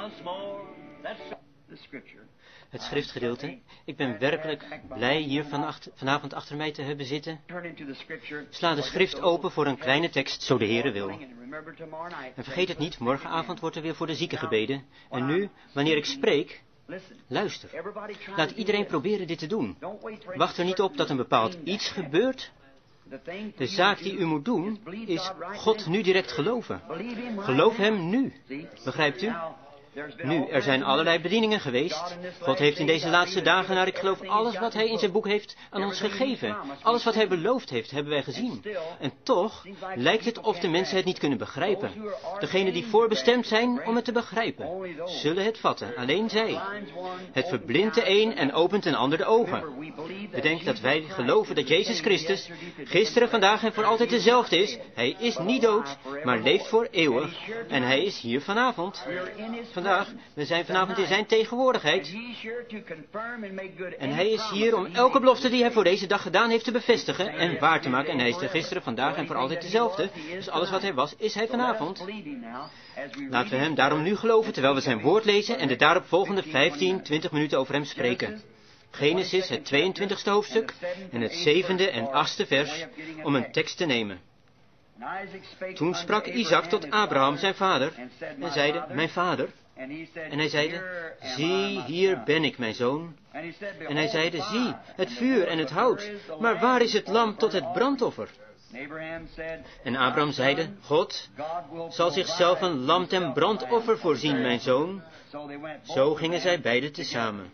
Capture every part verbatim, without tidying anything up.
Het schriftgedeelte. Ik ben werkelijk blij hier van achter, vanavond achter mij te hebben zitten. Sla de schrift open voor een kleine tekst, zo de Heere wil. En vergeet het niet, morgenavond wordt er weer voor de zieken gebeden. En nu, wanneer ik spreek, luister. Laat iedereen proberen dit te doen. Wacht er niet op dat een bepaald iets gebeurt. De zaak die u moet doen, is God nu direct geloven. Geloof hem nu. Begrijpt u? Nu, er zijn allerlei bedieningen geweest. God heeft in deze laatste dagen, naar ik geloof, alles wat hij in zijn boek heeft aan ons gegeven. Alles wat hij beloofd heeft, hebben wij gezien. En toch lijkt het of de mensen het niet kunnen begrijpen. Degenen die voorbestemd zijn om het te begrijpen, zullen het vatten. Alleen zij. Het verblindt de een en opent een ander de ogen. Bedenk dat wij geloven dat Jezus Christus gisteren, vandaag en voor altijd dezelfde is. Hij is niet dood, maar leeft voor eeuwig. En hij is hier vanavond. Vandaag, we zijn vanavond in zijn tegenwoordigheid. En hij is hier om elke belofte die hij voor deze dag gedaan heeft te bevestigen en waar te maken. En hij is er gisteren, vandaag en voor altijd dezelfde. Dus alles wat hij was, is hij vanavond. Laten we hem daarom nu geloven, terwijl we zijn woord lezen en de daarop volgende vijftien, twintig minuten over hem spreken. Genesis, het tweeëntwintigste hoofdstuk en het zevende en achtste vers, om een tekst te nemen. Toen sprak Isaac tot Abraham, zijn vader, en zeide, mijn vader. En hij zeide, zie, hier ben ik, mijn zoon. En hij zeide, zie, het vuur en het hout, maar waar is het lam tot het brandoffer? En Abraham zeide, God zal zichzelf een lam ten brandoffer voorzien, mijn zoon. Zo gingen zij beiden tezamen.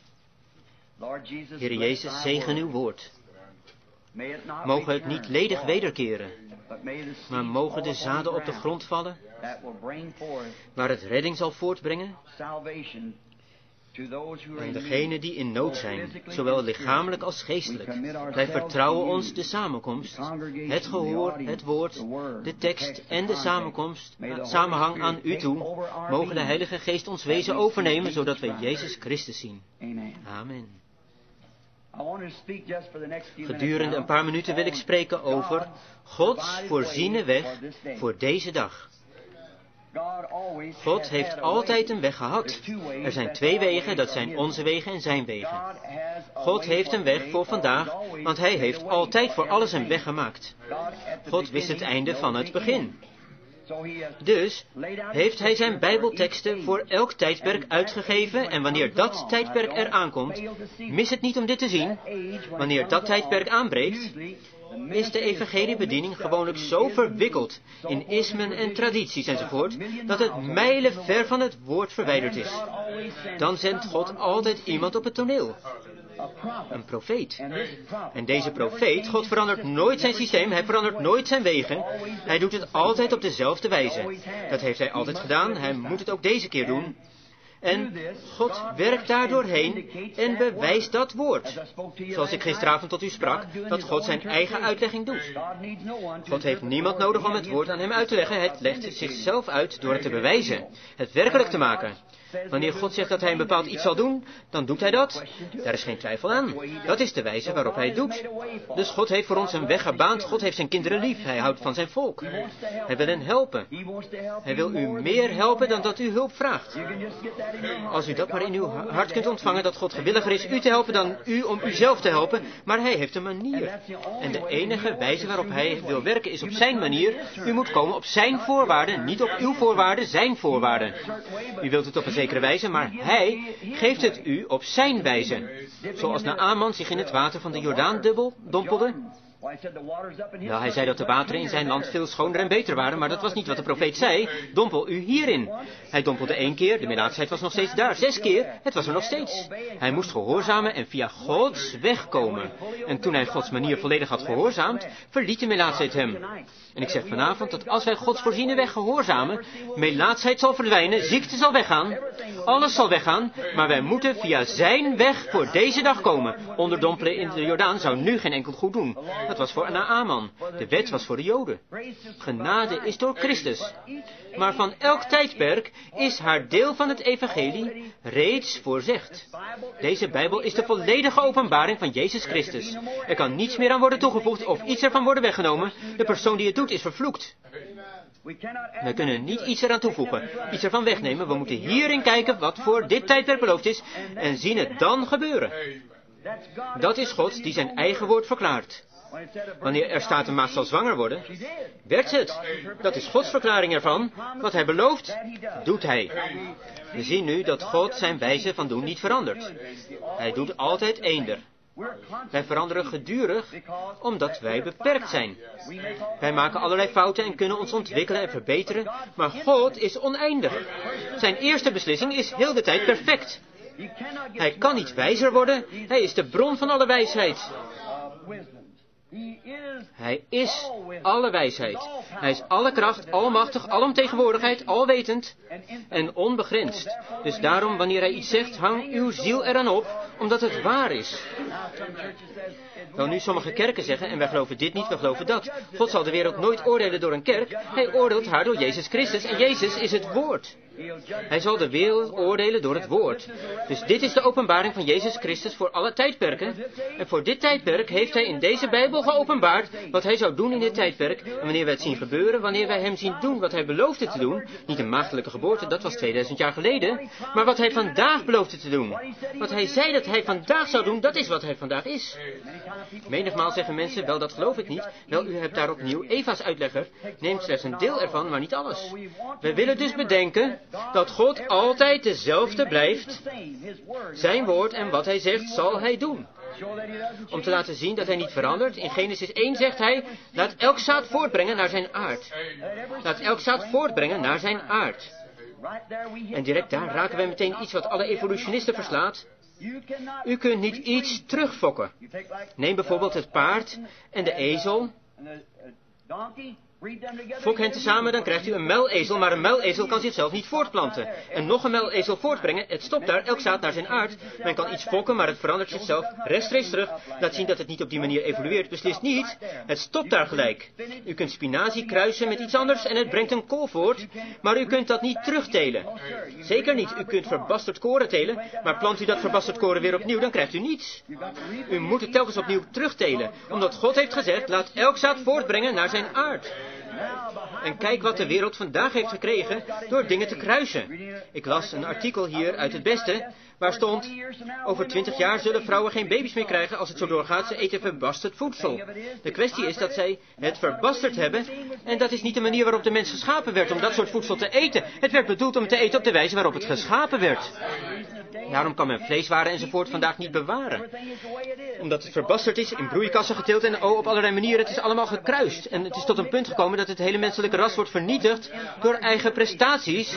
Heer Jezus, zegen uw woord. Mogen het niet ledig wederkeren, maar mogen de zaden op de grond vallen, waar het redding zal voortbrengen. En degenen die in nood zijn, zowel lichamelijk als geestelijk, wij vertrouwen ons de samenkomst, het gehoor, het woord, de tekst en de samenkomst, samenhang aan u toe. Mogen de Heilige Geest ons wezen overnemen, zodat wij Jezus Christus zien. Amen. Gedurende een paar minuten wil ik spreken over Gods voorziene weg voor deze dag. God heeft altijd een weg gehad. Er zijn twee wegen, dat zijn onze wegen en zijn wegen. God heeft een weg voor vandaag, want hij heeft altijd voor alles een weg gemaakt. God wist het einde van het begin. Dus heeft hij zijn Bijbelteksten voor elk tijdperk uitgegeven en wanneer dat tijdperk eraan komt, mis het niet om dit te zien, wanneer dat tijdperk aanbreekt, is de evangeliebediening gewoonlijk zo verwikkeld in ismen en tradities enzovoort, dat het mijlen ver van het woord verwijderd is. Dan zendt God altijd iemand op het toneel. Een profeet. En deze profeet, God verandert nooit zijn systeem, hij verandert nooit zijn wegen. Hij doet het altijd op dezelfde wijze. Dat heeft hij altijd gedaan, hij moet het ook deze keer doen. En God werkt daardoorheen en bewijst dat woord. Zoals ik gisteravond tot u sprak, dat God zijn eigen uitlegging doet. God heeft niemand nodig om het woord aan hem uit te leggen. Het legt zichzelf uit door het te bewijzen. Het werkelijk te maken. Wanneer God zegt dat hij een bepaald iets zal doen, dan doet hij dat. Daar is geen twijfel aan. Dat is de wijze waarop hij het doet. Dus God heeft voor ons een weg gebaand. God heeft zijn kinderen lief. Hij houdt van zijn volk. Hij wil hen helpen. Hij wil u meer helpen dan dat u hulp vraagt. Als u dat maar in uw hart kunt ontvangen, dat God gewilliger is u te helpen dan u om uzelf te helpen. Maar hij heeft een manier. En de enige wijze waarop hij wil werken is op zijn manier. U moet komen op zijn voorwaarden, niet op uw voorwaarden, zijn voorwaarden. U wilt het op een zekere wijze, maar hij geeft het u op zijn wijze. Zoals Naaman zich in het water van de Jordaan dubbel dompelde. Ja, hij zei dat de wateren in zijn land veel schoner en beter waren, maar dat was niet wat de profeet zei. Dompel u hierin. Hij dompelde één keer, de melaatsheid was nog steeds daar. Zes keer, het was er nog steeds. Hij moest gehoorzamen en via Gods weg komen. En toen hij Gods manier volledig had gehoorzaamd, verliet de melaatsheid hem. En ik zeg vanavond dat als wij Gods voorziene weg gehoorzamen, melaatsheid zal verdwijnen, ziekte zal weggaan, alles zal weggaan, maar wij moeten via zijn weg voor deze dag komen. Onderdompelen in de Jordaan zou nu geen enkel goed doen. Dat was voor Naaman. De wet was voor de Joden. Genade is door Christus. Maar van elk tijdperk is haar deel van het evangelie reeds voorzegd. Deze Bijbel is de volledige openbaring van Jezus Christus. Er kan niets meer aan worden toegevoegd of iets ervan worden weggenomen. De persoon die het doet is vervloekt. We kunnen niet iets eraan toevoegen, iets ervan wegnemen. We moeten hierin kijken wat voor dit tijdperk beloofd is en zien het dan gebeuren. Dat is God die zijn eigen woord verklaart. Wanneer er staat een maagd zal zwanger worden, werd ze het. Dat is Gods verklaring ervan. Wat hij belooft, doet hij. We zien nu dat God zijn wijze van doen niet verandert. Hij doet altijd eender. Wij veranderen gedurig, omdat wij beperkt zijn. Wij maken allerlei fouten en kunnen ons ontwikkelen en verbeteren, maar God is oneindig. Zijn eerste beslissing is heel de tijd perfect. Hij kan niet wijzer worden, hij is de bron van alle wijsheid. Hij is alle wijsheid. Hij is alle kracht, almachtig, alomtegenwoordigheid, alwetend en onbegrensd. Dus daarom, wanneer hij iets zegt, hang uw ziel eraan op, omdat het waar is. Wel nu, sommige kerken zeggen, en wij geloven dit niet, we geloven dat. God zal de wereld nooit oordelen door een kerk. Hij oordeelt haar door Jezus Christus en Jezus is het woord. Hij zal de wereld oordelen door het woord. Dus dit is de openbaring van Jezus Christus voor alle tijdperken. En voor dit tijdperk heeft hij in deze Bijbel geopenbaard wat hij zou doen in dit tijdperk. En wanneer wij het zien gebeuren, wanneer wij hem zien doen wat hij beloofde te doen. Niet een maagdelijke geboorte, dat was tweeduizend jaar geleden. Maar wat hij vandaag beloofde te doen. Wat hij zei dat hij vandaag zou doen, dat is wat hij vandaag is. Menigmaal zeggen mensen, wel dat geloof ik niet. Wel, u hebt daar opnieuw Eva's uitlegger. Neem slechts een deel ervan, maar niet alles. We willen dus bedenken dat God altijd dezelfde blijft. Zijn woord en wat hij zegt zal hij doen. Om te laten zien dat hij niet verandert. In Genesis één zegt hij, laat elk zaad voortbrengen naar zijn aard. Laat elk zaad voortbrengen naar zijn aard. En direct daar raken wij meteen iets wat alle evolutionisten verslaat. U kunt niet iets terugfokken. Neem bijvoorbeeld het paard en de ezel. Fok hen tezamen, dan krijgt u een muilezel, maar een muilezel kan zichzelf niet voortplanten. En nog een muilezel voortbrengen, het stopt daar, elk zaad naar zijn aard. Men kan iets fokken, maar het verandert zichzelf rechtstreeks terug. Laat zien dat het niet op die manier evolueert, beslist niet. Het stopt daar gelijk. U kunt spinazie kruisen met iets anders en het brengt een kool voort, maar u kunt dat niet terugtelen. Zeker niet, u kunt verbasterd koren telen, maar plant u dat verbasterd koren weer opnieuw, dan krijgt u niets. U moet het telkens opnieuw terugtelen, omdat God heeft gezegd, laat elk zaad voortbrengen naar zijn aard. En kijk wat de wereld vandaag heeft gekregen door dingen te kruisen. Ik las een artikel hier uit het Beste, waar stond, over twintig jaar zullen vrouwen geen baby's meer krijgen als het zo doorgaat, ze eten verbasterd voedsel. De kwestie is dat zij het verbasterd hebben, en dat is niet de manier waarop de mens geschapen werd om dat soort voedsel te eten. Het werd bedoeld om te eten op de wijze waarop het geschapen werd. Daarom kan men vleeswaren enzovoort vandaag niet bewaren. Omdat het verbasterd is, in broeikassen geteeld en oh, op allerlei manieren, het is allemaal gekruist. En het is tot een punt gekomen dat het hele menselijke ras wordt vernietigd door eigen prestaties.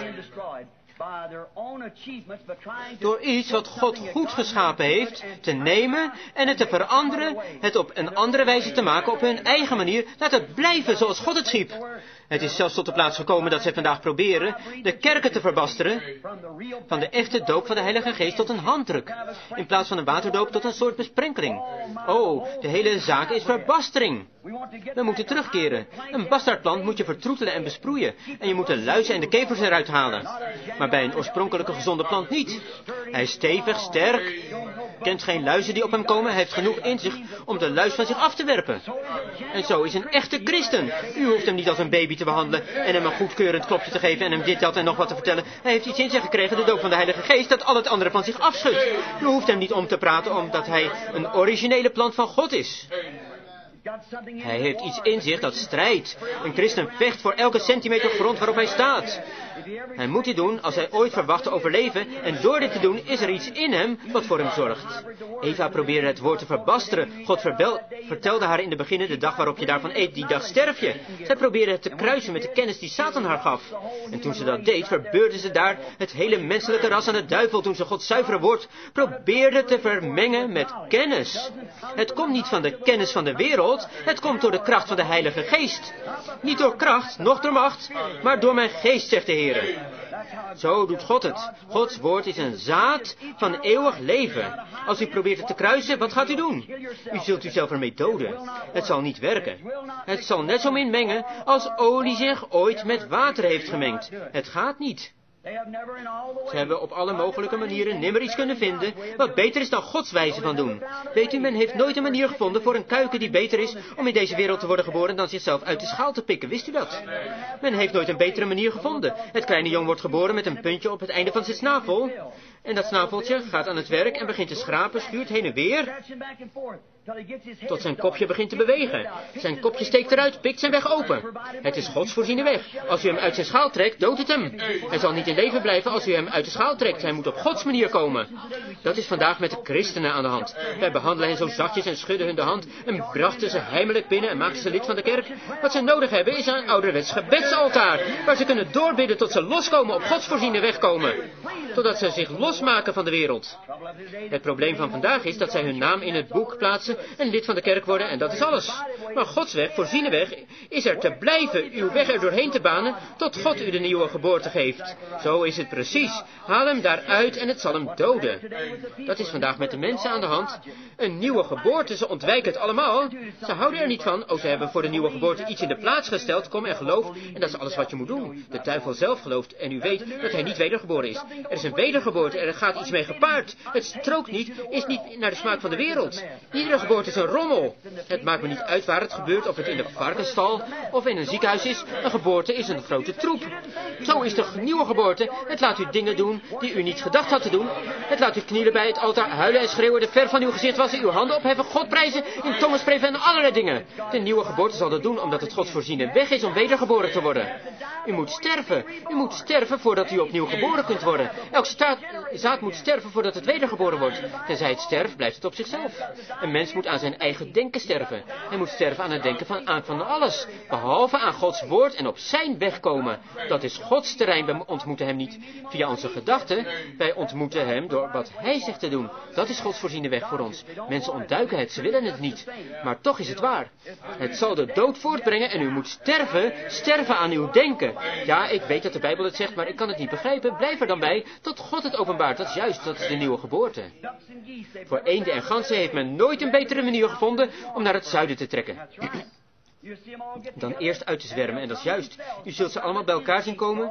Door iets wat God goed geschapen heeft, te nemen en het te veranderen, het op een andere wijze te maken op hun eigen manier. Laat het blijven zoals God het schiep. Het is zelfs tot de plaats gekomen dat zij vandaag proberen de kerken te verbasteren, van de echte doop van de Heilige Geest tot een handdruk, in plaats van een waterdoop tot een soort besprenkeling. Oh, de hele zaak is verbastering. We moeten terugkeren. Een bastaardplant moet je vertroetelen en besproeien, en je moet de luizen en de kevers eruit halen. Maar bij een oorspronkelijke gezonde plant niet. Hij is stevig, sterk, kent geen luizen die op hem komen, hij heeft genoeg in zich om de luis van zich af te werpen. En zo is een echte christen. U hoeft hem niet als een baby te behandelen en hem een goedkeurend klopje te geven en hem dit, dat en nog wat te vertellen. Hij heeft iets in zich gekregen, de doop van de Heilige Geest, dat al het andere van zich afschudt. U hoeft hem niet om te praten omdat hij een originele plant van God is. Hij heeft iets in zich dat strijdt. Een christen vecht voor elke centimeter grond waarop hij staat. Hij moet dit doen als hij ooit verwacht te overleven, en door dit te doen is er iets in hem wat voor hem zorgt. Eva probeerde het woord te verbasteren. God verbel, vertelde haar in de beginnen, de dag waarop je daarvan eet, die dag sterf je. Zij probeerde het te kruisen met de kennis die Satan haar gaf. En toen ze dat deed, verbeurde ze daar het hele menselijke ras aan de duivel, toen ze Gods zuivere woord probeerde te vermengen met kennis. Het komt niet van de kennis van de wereld, het komt door de kracht van de Heilige Geest. Niet door kracht, noch door macht, maar door mijn geest, zegt de Heer. Zo doet God het. Gods woord is een zaad van eeuwig leven. Als u probeert het te kruisen, wat gaat u doen? U zult uzelf ermee doden. Het zal niet werken. Het zal net zo min mengen als olie zich ooit met water heeft gemengd. Het gaat niet. Ze hebben op alle mogelijke manieren nimmer iets kunnen vinden wat beter is dan Gods wijze van doen. Weet u, men heeft nooit een manier gevonden voor een kuiken die beter is om in deze wereld te worden geboren dan zichzelf uit de schaal te pikken. Wist u dat? Men heeft nooit een betere manier gevonden. Het kleine jong wordt geboren met een puntje op het einde van zijn snavel. En dat snaveltje gaat aan het werk en begint te schrapen, schuurt heen en weer, tot zijn kopje begint te bewegen. Zijn kopje steekt eruit, pikt zijn weg open. Het is Gods voorziene weg. Als u hem uit zijn schaal trekt, doodt het hem. Hij zal niet in leven blijven als u hem uit de schaal trekt. Hij moet op Gods manier komen. Dat is vandaag met de christenen aan de hand. Wij behandelen hen zo zachtjes en schudden hun de hand en brachten ze heimelijk binnen en maakten ze lid van de kerk. Wat ze nodig hebben is een ouderwets gebedsaltaar, waar ze kunnen doorbidden tot ze loskomen, op Gods voorziene weg komen. Totdat ze zich losmaken van de wereld. Het probleem van vandaag is dat zij hun naam in het boek plaatsen en lid van de kerk worden en dat is alles. Maar Gods weg, voorziene weg, is er te blijven, uw weg er doorheen te banen, tot God u de nieuwe geboorte geeft. Zo is het precies. Haal hem daaruit en het zal hem doden. Dat is vandaag met de mensen aan de hand. Een nieuwe geboorte, ze ontwijken het allemaal. Ze houden er niet van. Oh, ze hebben voor de nieuwe geboorte iets in de plaats gesteld. Kom en geloof. En dat is alles wat je moet doen. De duivel zelf gelooft en u weet dat hij niet wedergeboren is. Er is een wedergeboorte en er gaat iets mee gepaard. Het strookt niet, is niet naar de smaak van de wereld. Iedere geboorte is een rommel. Het maakt me niet uit waar het gebeurt, of het in de varkensstal of in een ziekenhuis is. Een geboorte is een grote troep. Zo is de nieuwe geboorte. Het laat u dingen doen die u niet gedacht had te doen. Het laat u knielen bij het altaar, huilen en schreeuwen, de ver van uw gezicht wassen, uw handen opheffen, God prijzen, in tongen spreken en allerlei dingen. De nieuwe geboorte zal dat doen omdat het Gods voorziene weg is om wedergeboren te worden. U moet sterven. U moet sterven voordat u opnieuw geboren kunt worden. Elk staat, zaad moet sterven voordat het wedergeboren wordt. Tenzij het sterft, blijft het op zichzelf. Een mens moet aan zijn eigen denken sterven. Hij moet sterven aan het denken van, aan van alles. Behalve aan Gods woord en op zijn weg komen. Dat is Gods terrein. We ontmoeten hem niet via onze gedachten. Wij ontmoeten hem door wat hij zegt te doen. Dat is Gods voorziene weg voor ons. Mensen ontduiken het, ze willen het niet. Maar toch is het waar. Het zal de dood voortbrengen en u moet sterven, sterven aan uw denken. Ja, ik weet dat de Bijbel het zegt, maar ik kan het niet begrijpen. Blijf er dan bij tot God het openbaart. Dat is juist, dat is de nieuwe geboorte. Voor eenden en ganzen heeft men nooit een betere manier gevonden om naar het zuiden te trekken. Dan eerst uit te zwermen, en dat is juist. U zult ze allemaal bij elkaar zien komen.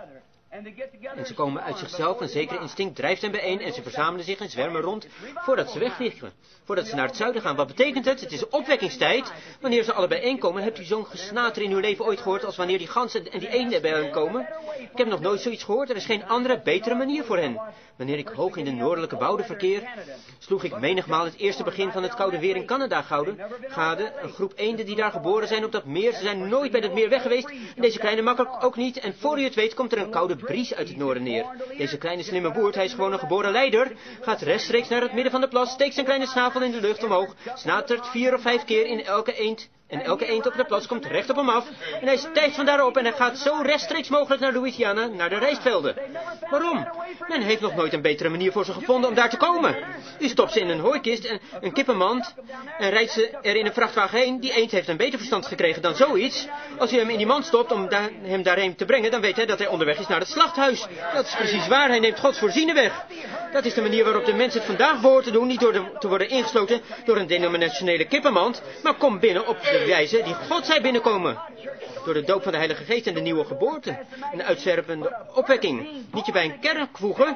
En ze komen uit zichzelf, een zeker instinct drijft hen bijeen en ze verzamelen zich en zwermen rond voordat ze wegvliegen. Voordat ze naar het zuiden gaan. Wat betekent het? Het is opwekkingstijd. Wanneer ze alle bijeenkomen, hebt u zo'n gesnater in uw leven ooit gehoord als wanneer die ganzen en die eenden bij hen komen? Ik heb nog nooit zoiets gehoord. Er is geen andere, betere manier voor hen. Wanneer ik hoog in de noordelijke wouden verkeer, sloeg ik menigmaal het eerste begin van het koude weer in Canada gade. Een groep eenden die daar geboren zijn op dat meer. Ze zijn nooit bij dat meer weg geweest. En deze kleine makkelijk ook niet. En voor u het weet komt er een koude bries uit het noorden neer. Deze kleine slimme boert, hij is gewoon een geboren leider, gaat rechtstreeks naar het midden van de plas, steekt zijn kleine snavel in de lucht omhoog, snatert vier of vijf keer in elke eend. En elke eend op de plas komt recht op hem af. En hij stijgt van daarop en hij gaat zo rechtstreeks mogelijk naar Louisiana, naar de rijstvelden. Waarom? Men heeft nog nooit een betere manier voor ze gevonden om daar te komen. U stopt ze in een hooikist en een kippenmand en rijdt ze er in een vrachtwagen heen. Die eend heeft een beter verstand gekregen dan zoiets. Als u hem in die mand stopt om da- hem daarheen te brengen, dan weet hij dat hij onderweg is naar het slachthuis. Dat is precies waar, hij neemt Gods voorziene weg. Dat is de manier waarop de mensen het vandaag behoort te doen, niet door de, te worden ingesloten door een denominationele kippenmand, maar kom binnen op de wijze die God zei binnenkomen. Door de doop van de Heilige Geest en de nieuwe geboorte. Een uitzwerpende opwekking. Niet je bij een kerk voegen.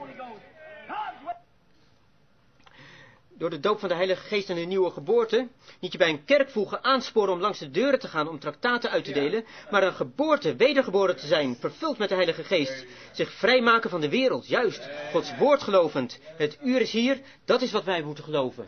Door de doop van de Heilige Geest en de nieuwe geboorte. Niet je bij een kerk voegen, aansporen om langs de deuren te gaan om traktaten uit te delen. Maar een geboorte, wedergeboren te zijn, vervuld met de Heilige Geest. Zich vrijmaken van de wereld, juist. Gods woord gelovend. Het uur is hier, dat is wat wij moeten geloven.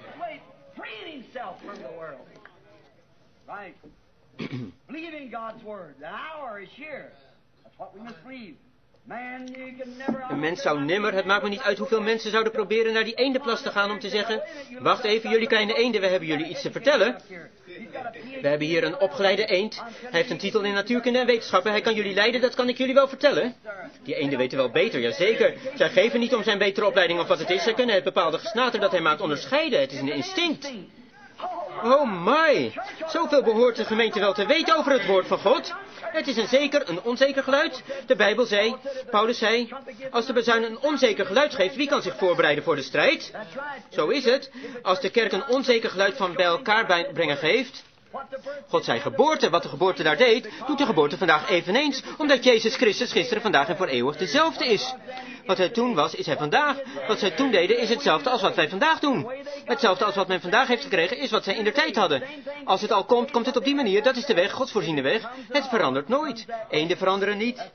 Right. Believe in God's word. The hour is here. That's what we must believe. Man, you can never... Een mens zou nimmer, het maakt me niet uit hoeveel mensen zouden proberen naar die eendenplas te gaan om te zeggen, wacht even jullie kleine eenden, we hebben jullie iets te vertellen. We hebben hier een opgeleide eend. Hij heeft een titel in natuurkunde en wetenschappen. Hij kan jullie leiden, dat kan ik jullie wel vertellen. Die eenden weten wel beter, jazeker. Zij geven niet om zijn betere opleiding of wat het is. Zij kunnen het bepaalde gesnater dat hij maakt onderscheiden. Het is een instinct. Oh my, zoveel behoort de gemeente wel te weten over het woord van God. Het is een zeker, een onzeker geluid. De Bijbel zei, Paulus zei, als de bazuin een onzeker geluid geeft, wie kan zich voorbereiden voor de strijd? Zo is het. Als de kerk een onzeker geluid van bij elkaar brengen geeft, God zijn geboorte, wat de geboorte daar deed, doet de geboorte vandaag eveneens, omdat Jezus Christus gisteren, vandaag en voor eeuwig dezelfde is. Wat hij toen was, is hij vandaag. Wat zij toen deden, is hetzelfde als wat wij vandaag doen. Hetzelfde als wat men vandaag heeft gekregen, is wat zij in der tijd hadden. Als het al komt, komt het op die manier. Dat is de weg, Gods voorziene weg. Het verandert nooit. Eenden veranderen niet.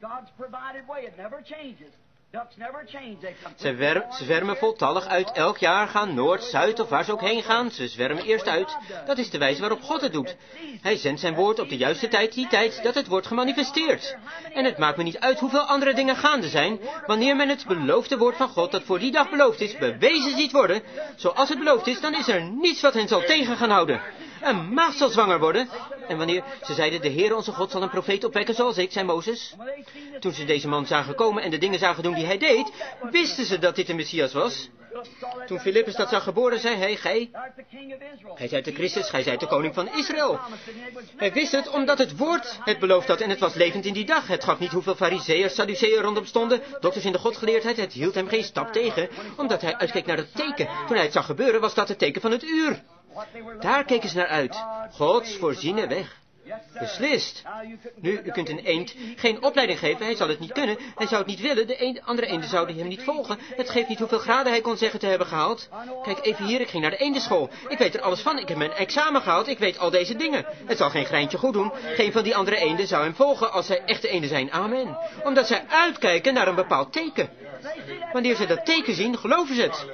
Ze, wer- ze zwermen voltallig uit elk jaar, gaan noord, zuid of waar ze ook heen gaan. Ze zwermen eerst uit. Dat is de wijze waarop God het doet. Hij zendt zijn woord op de juiste tijd, die tijd dat het wordt gemanifesteerd. En het maakt me niet uit hoeveel andere dingen gaande zijn. Wanneer men het beloofde woord van God, dat voor die dag beloofd is, bewezen ziet worden, zoals het beloofd is, dan is er niets wat hen zal tegen gaan houden. Een maagd zal zwanger worden. En wanneer ze zeiden, de Heer onze God zal een profeet opwekken zoals ik, zei Mozes. Toen ze deze man zagen komen en de dingen zagen doen die hij deed, wisten ze dat dit de Messias was. Toen Filippus dat zag geboren, zei hij, gij, gij zijt de Christus, gij zijt de koning van Israël. Hij wist het omdat het woord het beloofd had en het was levend in die dag. Het gaf niet hoeveel fariseeërs, sadduceeën rondom stonden, dokters in de godgeleerdheid. Het hield hem geen stap tegen, omdat hij uitkeek naar het teken. Toen hij het zag gebeuren, was dat het teken van het uur. Daar keken ze naar uit. Gods voorziene weg. Beslist. Nu, u kunt een eend geen opleiding geven, hij zal het niet kunnen, hij zou het niet willen, de een, andere eenden zouden hem niet volgen. Het geeft niet hoeveel graden hij kon zeggen te hebben gehaald. Kijk, even hier, ik ging naar de eendenschool. Ik weet er alles van, ik heb mijn examen gehaald, ik weet al deze dingen. Het zal geen greintje goed doen, geen van die andere eenden zou hem volgen als zij echte eenden zijn, amen. Omdat zij uitkijken naar een bepaald teken. Wanneer ze dat teken zien, geloven ze het.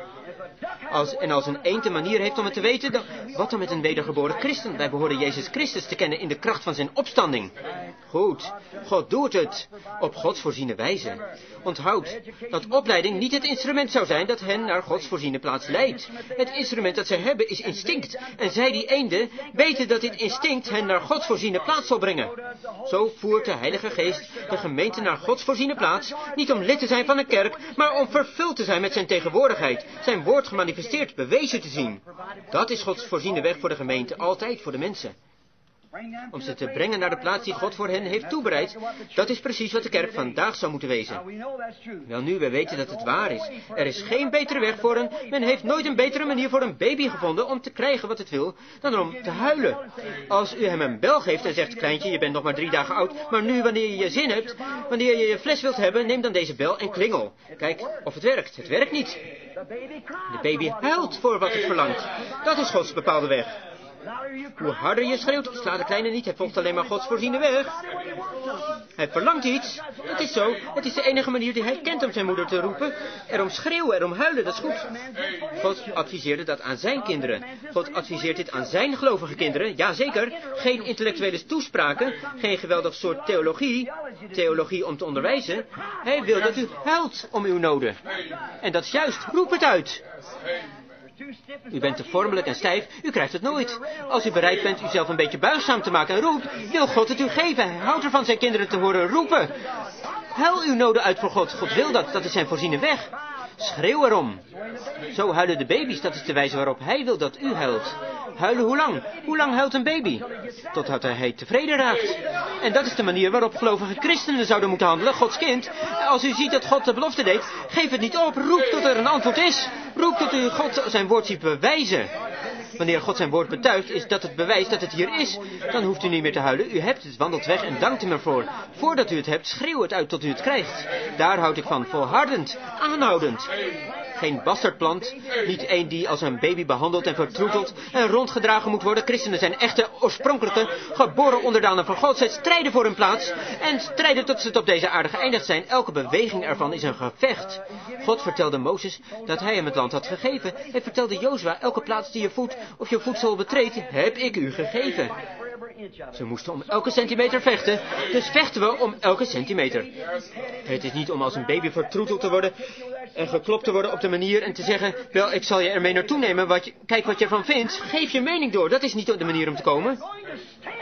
Als, en als een eend een manier heeft om het te weten, dan, wat dan met een wedergeboren christen? Wij behoren Jezus Christus te kennen in de kracht van zijn opstanding. Goed, God doet het, op Gods voorziene wijze. Onthoud dat opleiding niet het instrument zou zijn dat hen naar Gods voorziene plaats leidt. Het instrument dat zij hebben is instinct. En zij die eenden weten dat dit instinct hen naar Gods voorziene plaats zal brengen. Zo voert de Heilige Geest de gemeente naar Gods voorziene plaats, niet om lid te zijn van een kerk, maar om vervuld te zijn met zijn tegenwoordigheid, zijn woord gemanifesteerd, bewezen te zien. Dat is Gods voorziene weg voor de gemeente, altijd voor de mensen. Om ze te brengen naar de plaats die God voor hen heeft toebereid, dat is precies wat de kerk vandaag zou moeten wezen. Welnu, we weten dat het waar is. Er is geen betere weg voor een, men heeft nooit een betere manier voor een baby gevonden om te krijgen wat het wil, dan om te huilen. Als u hem een bel geeft en zegt, kleintje, je bent nog maar drie dagen oud, maar nu, wanneer je je zin hebt, wanneer je je fles wilt hebben, neem dan deze bel en klingel. Kijk of het werkt. Het werkt niet. De baby huilt voor wat het verlangt. Dat is Gods bepaalde weg. Hoe harder je schreeuwt, sla de kleine niet, hij volgt alleen maar Gods voorziene weg. Hij verlangt iets, dat is zo, het is de enige manier die hij kent om zijn moeder te roepen. Erom schreeuwen, erom huilen, dat is goed. God adviseerde dat aan zijn kinderen. God adviseert dit aan zijn gelovige kinderen, jazeker. Geen intellectuele toespraken, geen geweldig soort theologie, theologie om te onderwijzen. Hij wil dat u huilt om uw noden. En dat is juist, roep het uit. U bent te vormelijk en stijf, u krijgt het nooit. Als u bereid bent uzelf een beetje buigzaam te maken en roept, wil God het u geven. Hij houdt ervan zijn kinderen te horen roepen. Huil uw noden uit voor God, God wil dat, dat is zijn voorziene weg. Schreeuw erom. Zo huilen de baby's, dat is de wijze waarop hij wil dat u huilt. Huilen hoe lang? Hoe lang huilt een baby? Totdat hij tevreden raakt. En dat is de manier waarop gelovige christenen zouden moeten handelen, Gods kind. Als u ziet dat God de belofte deed, geef het niet op, roep tot er een antwoord is. Roep tot u God zijn woord ziet bewijzen. Wanneer God zijn woord betuigt, is dat het bewijs dat het hier is. Dan hoeft u niet meer te huilen, u hebt het, wandelt weg en dankt hem ervoor. Voordat u het hebt, schreeuw het uit tot u het krijgt. Daar houd ik van, volhardend, aanhoudend. Geen bastardplant, niet één die als een baby behandeld en vertroeteld en rondgedragen moet worden. Christenen zijn echte, oorspronkelijke, geboren onderdanen van God. Zij strijden voor hun plaats en strijden tot ze het op deze aarde geëindigd zijn. Elke beweging ervan is een gevecht. God vertelde Mozes dat hij hem het land had gegeven. Hij vertelde Jozua, elke plaats die je voet of je voedsel betreedt, heb ik u gegeven. Ze moesten om elke centimeter vechten, dus vechten we om elke centimeter. Het is niet om als een baby vertroeteld te worden en geklopt te worden op de manier en te zeggen, wel, ik zal je ermee naartoe nemen, wat je, kijk wat je ervan vindt, geef je mening door, dat is niet de manier om te komen.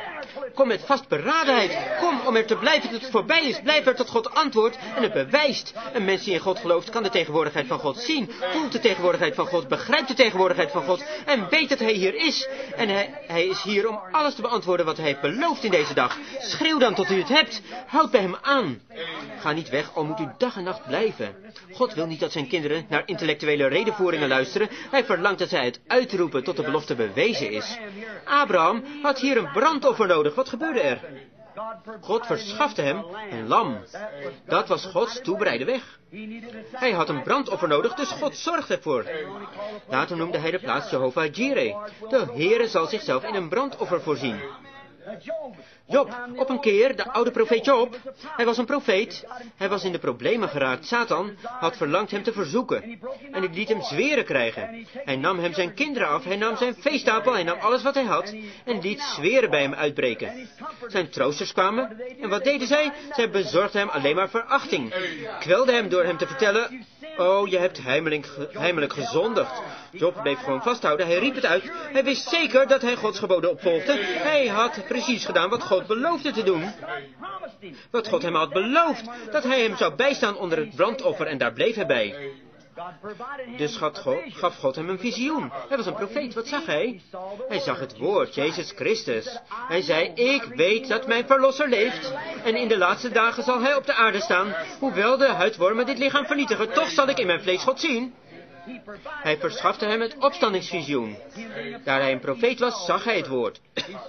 Kom met vastberadenheid. Kom om er te blijven tot het voorbij is. Blijf er tot God antwoordt en het bewijst. Een mens die in God gelooft kan de tegenwoordigheid van God zien. Voelt de tegenwoordigheid van God. Begrijpt de tegenwoordigheid van God. En weet dat hij hier is. En hij, hij is hier om alles te beantwoorden wat hij heeft beloofd in deze dag. Schreeuw dan tot u het hebt. Houd bij hem aan. Ga niet weg, al moet u dag en nacht blijven. God wil niet dat zijn kinderen naar intellectuele redenvoeringen luisteren. Hij verlangt dat zij het uitroepen tot de belofte bewezen is. Abraham had hier een brandoffer nodig. Wat gebeurde er? God verschafte hem een lam. Dat was Gods toebereide weg. Hij had een brandoffer nodig, dus God zorgde ervoor. Later noemde hij de plaats Jehovah Jireh. De Heere zal zichzelf in een brandoffer voorzien. Job, op een keer, de oude profeet Job, hij was een profeet, hij was in de problemen geraakt. Satan had verlangd hem te verzoeken en hij liet hem zweren krijgen. Hij nam hem zijn kinderen af, hij nam zijn veestapel, hij nam alles wat hij had en liet zweren bij hem uitbreken. Zijn troosters kwamen en wat deden zij? Zij bezorgden hem alleen maar verachting, kwelden hem door hem te vertellen: oh, je hebt heimelijk, heimelijk gezondigd. Job bleef gewoon vasthouden, hij riep het uit, hij wist zeker dat hij Gods geboden opvolgde. Hij had precies gedaan wat God beloofde te doen. Wat God hem had beloofd, dat hij hem zou bijstaan onder het brandoffer en daar bleef hij bij. Dus gaf God hem een visioen. Hij was een profeet, wat zag hij? Hij zag het woord, Jezus Christus. Hij zei: ik weet dat mijn verlosser leeft en in de laatste dagen zal hij op de aarde staan. Hoewel de huidwormen dit lichaam vernietigen, toch zal ik in mijn vlees God zien. Hij verschafte hem het opstandingsvisioen. Daar hij een profeet was, zag hij het woord.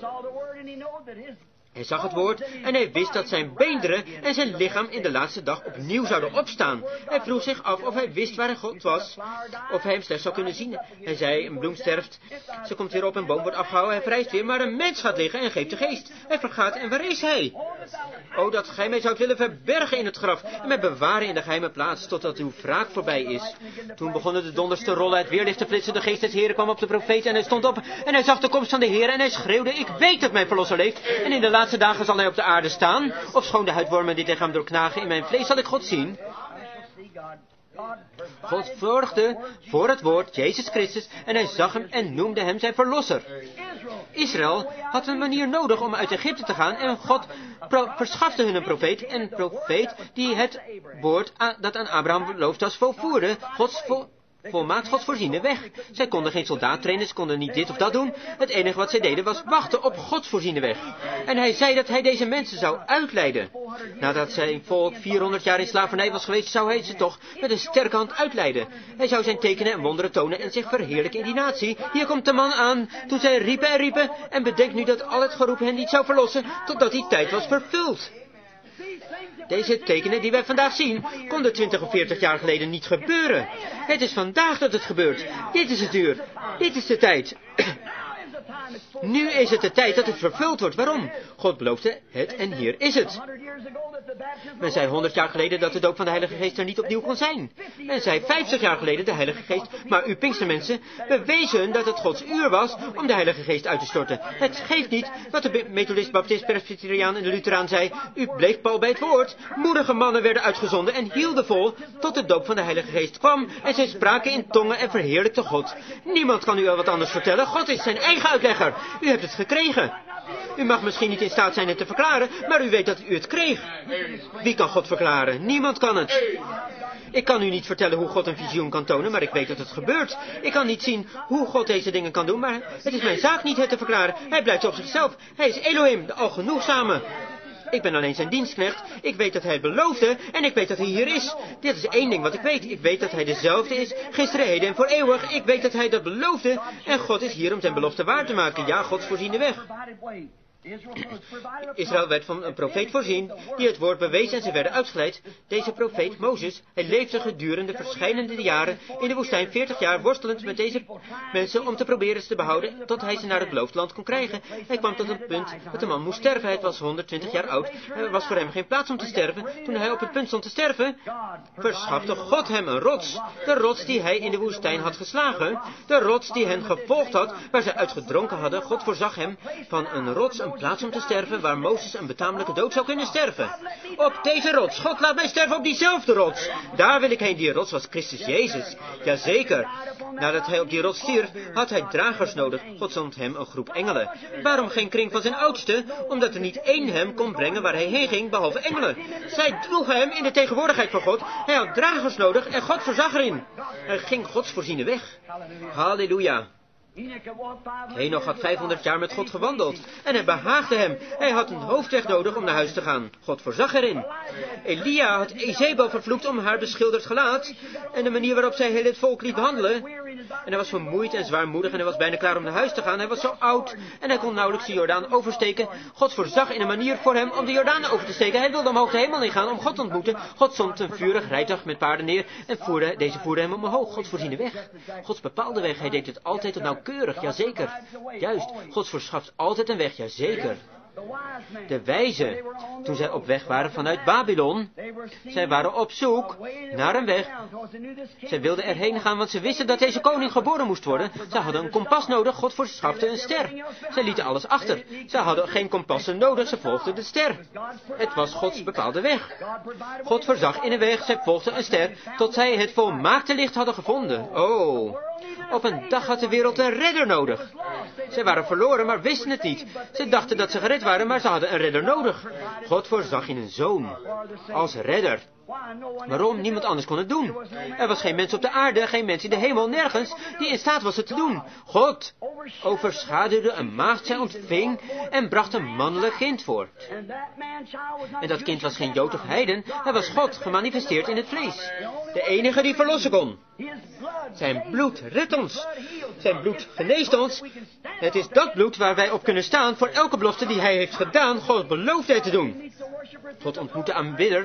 Hij zag het woord en hij wist dat zijn beenderen en zijn lichaam in de laatste dag opnieuw zouden opstaan. Hij vroeg zich af of hij wist waar God was, of hij hem slechts zou kunnen zien. Hij zei: een bloem sterft, ze komt weer op, een boom wordt afgehouden, hij verrijst weer, maar een mens gaat liggen en geeft de geest. Hij vergaat en waar is hij? O, dat gij mij zoudt willen verbergen in het graf en mij bewaren in de geheime plaats, totdat uw wraak voorbij is. Toen begonnen de donders te rollen, het weerlicht te flitsen, de geest des Heeren kwam op de profeet en hij stond op en hij zag de komst van de Heer en hij schreeuwde: ik weet dat mijn verlosser leeft en in de laatste dagen zal hij op de aarde staan. Ofschoon de huidwormen dit lichaam doorknagen, in mijn vlees zal ik God zien. God zorgde voor het woord, Jezus Christus, en hij zag hem en noemde hem zijn verlosser. Israël had een manier nodig om uit Egypte te gaan en God verschafte hun een profeet, een profeet die het woord aan, dat aan Abraham beloofd was volvoerde. Gods vo Volmaakt Gods voorziene weg. Zij konden geen soldaat trainen, ze konden niet dit of dat doen. Het enige wat zij deden was wachten op Gods voorziene weg. En hij zei dat hij deze mensen zou uitleiden. Nadat zijn volk vierhonderd jaar in slavernij was geweest, zou hij ze toch met een sterke hand uitleiden. Hij zou zijn tekenen en wonderen tonen en zich verheerlijken in die natie. Hier komt de man aan, toen zij riepen en riepen, en bedenk nu dat al het geroep hen niet zou verlossen, totdat die tijd was vervuld. Deze tekenen die wij vandaag zien, konden twintig of veertig jaar geleden niet gebeuren. Het is vandaag dat het gebeurt. Dit is het uur. Dit is de tijd. Nu is het de tijd dat het vervuld wordt. Waarom? God beloofde het en hier is het. Men zei honderd jaar geleden dat de doop van de Heilige Geest er niet opnieuw kon zijn. Men zei vijftig jaar geleden de Heilige Geest, maar u Pinkstermensen bewezen dat het Gods uur was om de Heilige Geest uit te storten. Het geeft niet wat de Methodist, Baptist, Presbyteriaan en de Lutheraan zei. U bleef pal bij het woord. Moedige mannen werden uitgezonden en hielden vol tot de doop van de Heilige Geest kwam en zij spraken in tongen en verheerlijkte God. Niemand kan u wel wat anders vertellen. God is zijn eigen uitlegger. U hebt het gekregen. U mag misschien niet in staat zijn het te verklaren, maar u weet dat u het kreeg. Wie kan God verklaren? Niemand kan het. Ik kan u niet vertellen hoe God een visioen kan tonen, maar ik weet dat het gebeurt. Ik kan niet zien hoe God deze dingen kan doen, maar het is mijn zaak niet het te verklaren. Hij blijft op zichzelf. Hij is Elohim, de Algenoegzame. Ik ben alleen zijn dienstknecht. Ik weet dat hij het beloofde en ik weet dat hij hier is. Dit is één ding wat ik weet. Ik weet dat hij dezelfde is, gisteren, heden en voor eeuwig. Ik weet dat hij dat beloofde en God is hier om zijn belofte waar te maken. Ja, Gods voorziene weg. Israël werd van een profeet voorzien, die het woord bewees en ze werden uitgeleid. Deze profeet, Mozes, hij leefde gedurende verschillende jaren in de woestijn, veertig jaar worstelend met deze mensen om te proberen ze te behouden, tot hij ze naar het beloofd land kon krijgen. Hij kwam tot een punt dat de man moest sterven. Hij was honderdtwintig jaar oud. Er was voor hem geen plaats om te sterven. Toen hij op het punt stond te sterven, verschafte God hem een rots. De rots die hij in de woestijn had geslagen. De rots die hen gevolgd had, waar ze uit gedronken hadden. God voorzag hem van een rots, een een plaats om te sterven waar Mozes een betamelijke dood zou kunnen sterven. Op deze rots. God, laat mij sterven op diezelfde rots. Daar wil ik heen. Die rots was Christus Jezus. Jazeker. Nadat hij op die rots stierf, had hij dragers nodig. God zond hem een groep engelen. Waarom geen kring van zijn oudste? Omdat er niet één hem kon brengen waar hij heen ging, behalve engelen. Zij droegen hem in de tegenwoordigheid van God. Hij had dragers nodig en God voorzag erin. Er ging Gods voorziene weg. Halleluja. Henoch had vijfhonderd jaar met God gewandeld en het behaagde hem. Hij had een hoofdweg nodig om naar huis te gaan. God voorzag erin. Elia had Izebel vervloekt om haar beschilderd gelaat en de manier waarop zij heel het volk liet behandelen. En hij was vermoeid en zwaarmoedig en hij was bijna klaar om naar huis te gaan. Hij was zo oud en hij kon nauwelijks de Jordaan oversteken. God voorzag in een manier voor hem om de Jordaan over te steken. Hij wilde omhoog de hemel ingaan om God te ontmoeten. God zond een vurig rijtuig met paarden neer en voerde, deze voerde hem omhoog. God voorziene weg. Gods bepaalde weg. Hij deed het altijd op nauwkeurig, jazeker. Juist, God verschaft altijd een weg, jazeker. De wijzen, toen zij op weg waren vanuit Babylon, zij waren op zoek naar een weg. Zij wilden erheen gaan, want ze wisten dat deze koning geboren moest worden. Ze hadden een kompas nodig, God verschafte een ster. Zij lieten alles achter. Ze hadden geen kompassen nodig, ze volgden de ster. Het was Gods bepaalde weg. God voorzag in een weg, zij volgden een ster, tot zij het volmaakte licht hadden gevonden. Oh, op een dag had de wereld een redder nodig. Zij waren verloren, maar wisten het niet. Ze dachten dat ze gered waren, maar ze hadden een redder nodig. God voorzag in een zoon, als redder. Waarom? Niemand anders kon het doen. Er was geen mens op de aarde, geen mens in de hemel, nergens, die in staat was het te doen. God overschaduwde een maagd, zij ontving en bracht een mannelijk kind voort. En dat kind was geen Jood of heiden, hij was God, gemanifesteerd in het vlees. De enige die verlossen kon. Zijn bloed redt ons. Zijn bloed geneest ons. Het is dat bloed waar wij op kunnen staan voor elke belofte die hij heeft gedaan, God belooft hij te doen. God ontmoette aanbidder.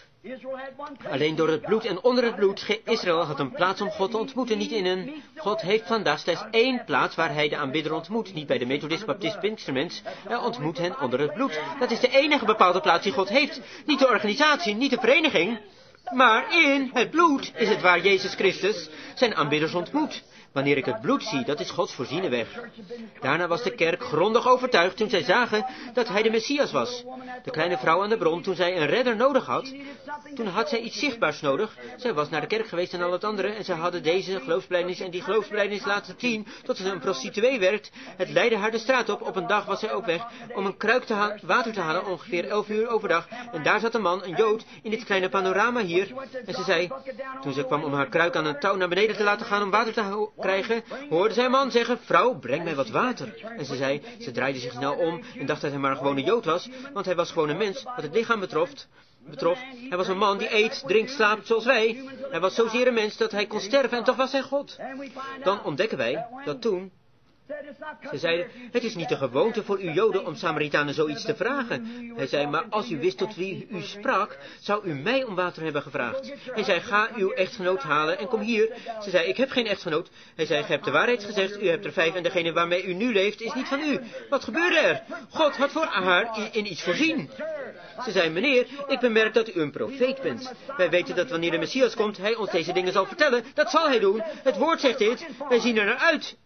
Alleen door het bloed en onder het bloed, Israël had een plaats om God te ontmoeten, niet in een... God heeft vandaag slechts één plaats waar hij de aanbidder ontmoet, niet bij de Methodist, Baptist, Pinkstermens. Hij ontmoet hen onder het bloed. Dat is de enige bepaalde plaats die God heeft. Niet de organisatie, niet de vereniging, maar in het bloed is het waar Jezus Christus zijn aanbidders ontmoet. Wanneer ik het bloed zie, dat is Gods voorziene weg. Daarna was de kerk grondig overtuigd toen zij zagen dat hij de Messias was. De kleine vrouw aan de bron, toen zij een redder nodig had, toen had zij iets zichtbaars nodig. Zij was naar de kerk geweest en al het andere en zij hadden deze geloofsbelijdenis en die geloofsbelijdenis laten zien tot ze een prostituee werd. Het leidde haar de straat op. Op een dag was zij op weg om een kruik te ha- water te halen, ongeveer elf uur overdag. En daar zat een man, een Jood, in dit kleine panorama hier. En ze zei, toen ze kwam om haar kruik aan een touw naar beneden te laten gaan om water te ho- krijgen, hoorde zij een man zeggen, vrouw, breng mij wat water. En ze zei, ze draaide zich snel om en dacht dat hij maar een gewone Jood was, want hij was gewoon een mens, wat het lichaam betrof. betrof. Hij was een man die eet, drinkt, slaapt zoals wij. Hij was zozeer een mens dat hij kon sterven en toch was hij God. Dan ontdekken wij dat toen... Ze zeiden, het is niet de gewoonte voor u Joden om Samaritanen zoiets te vragen. Hij zei, maar als u wist tot wie u sprak, zou u mij om water hebben gevraagd. Hij zei, ga uw echtgenoot halen en kom hier. Ze zei, ik heb geen echtgenoot. Hij zei, gij hebt de waarheid gezegd, u hebt er vijf en degene waarmee u nu leeft is niet van u. Wat gebeurde er? God had voor haar in, in iets voorzien. Ze zei, meneer, ik bemerk dat u een profeet bent. Wij weten dat wanneer de Messias komt, hij ons deze dingen zal vertellen. Dat zal hij doen. Het woord zegt dit. Wij zien er naar uit.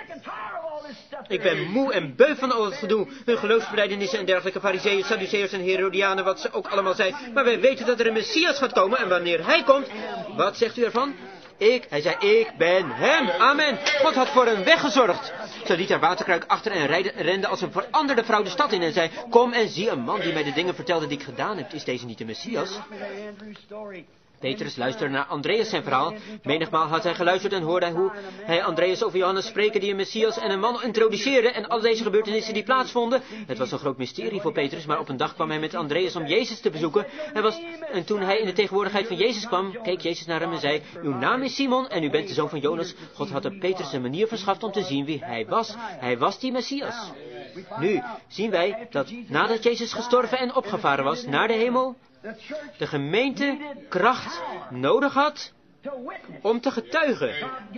Ik ben moe en beu van al het gedoe. Hun geloofsbelijdenissen en dergelijke farizeeën, Sadduceërs en Herodianen, wat ze ook allemaal zijn. Maar wij weten dat er een Messias gaat komen en wanneer hij komt, wat zegt u ervan? Ik, hij zei, ik ben hem. Amen. God had voor hem weggezorgd. Ze liet haar waterkruik achter en rijde, rende als een veranderde vrouw de stad in en zei, kom en zie een man die mij de dingen vertelde die ik gedaan heb. Is deze niet de Messias? Petrus luisterde naar Andreas zijn verhaal. Menigmaal had hij geluisterd en hoorde hij hoe hij Andreas over Johannes spreken die een Messias en een man introduceerde en al deze gebeurtenissen die plaatsvonden. Het was een groot mysterie voor Petrus, maar op een dag kwam hij met Andreas om Jezus te bezoeken. Hij was, en toen hij in de tegenwoordigheid van Jezus kwam, keek Jezus naar hem en zei, uw naam is Simon en u bent de zoon van Jonas. God had op Petrus een manier verschaft om te zien wie hij was. Hij was die Messias. Nu zien wij dat nadat Jezus gestorven en opgevaren was naar de hemel, de gemeente kracht nodig had om te getuigen.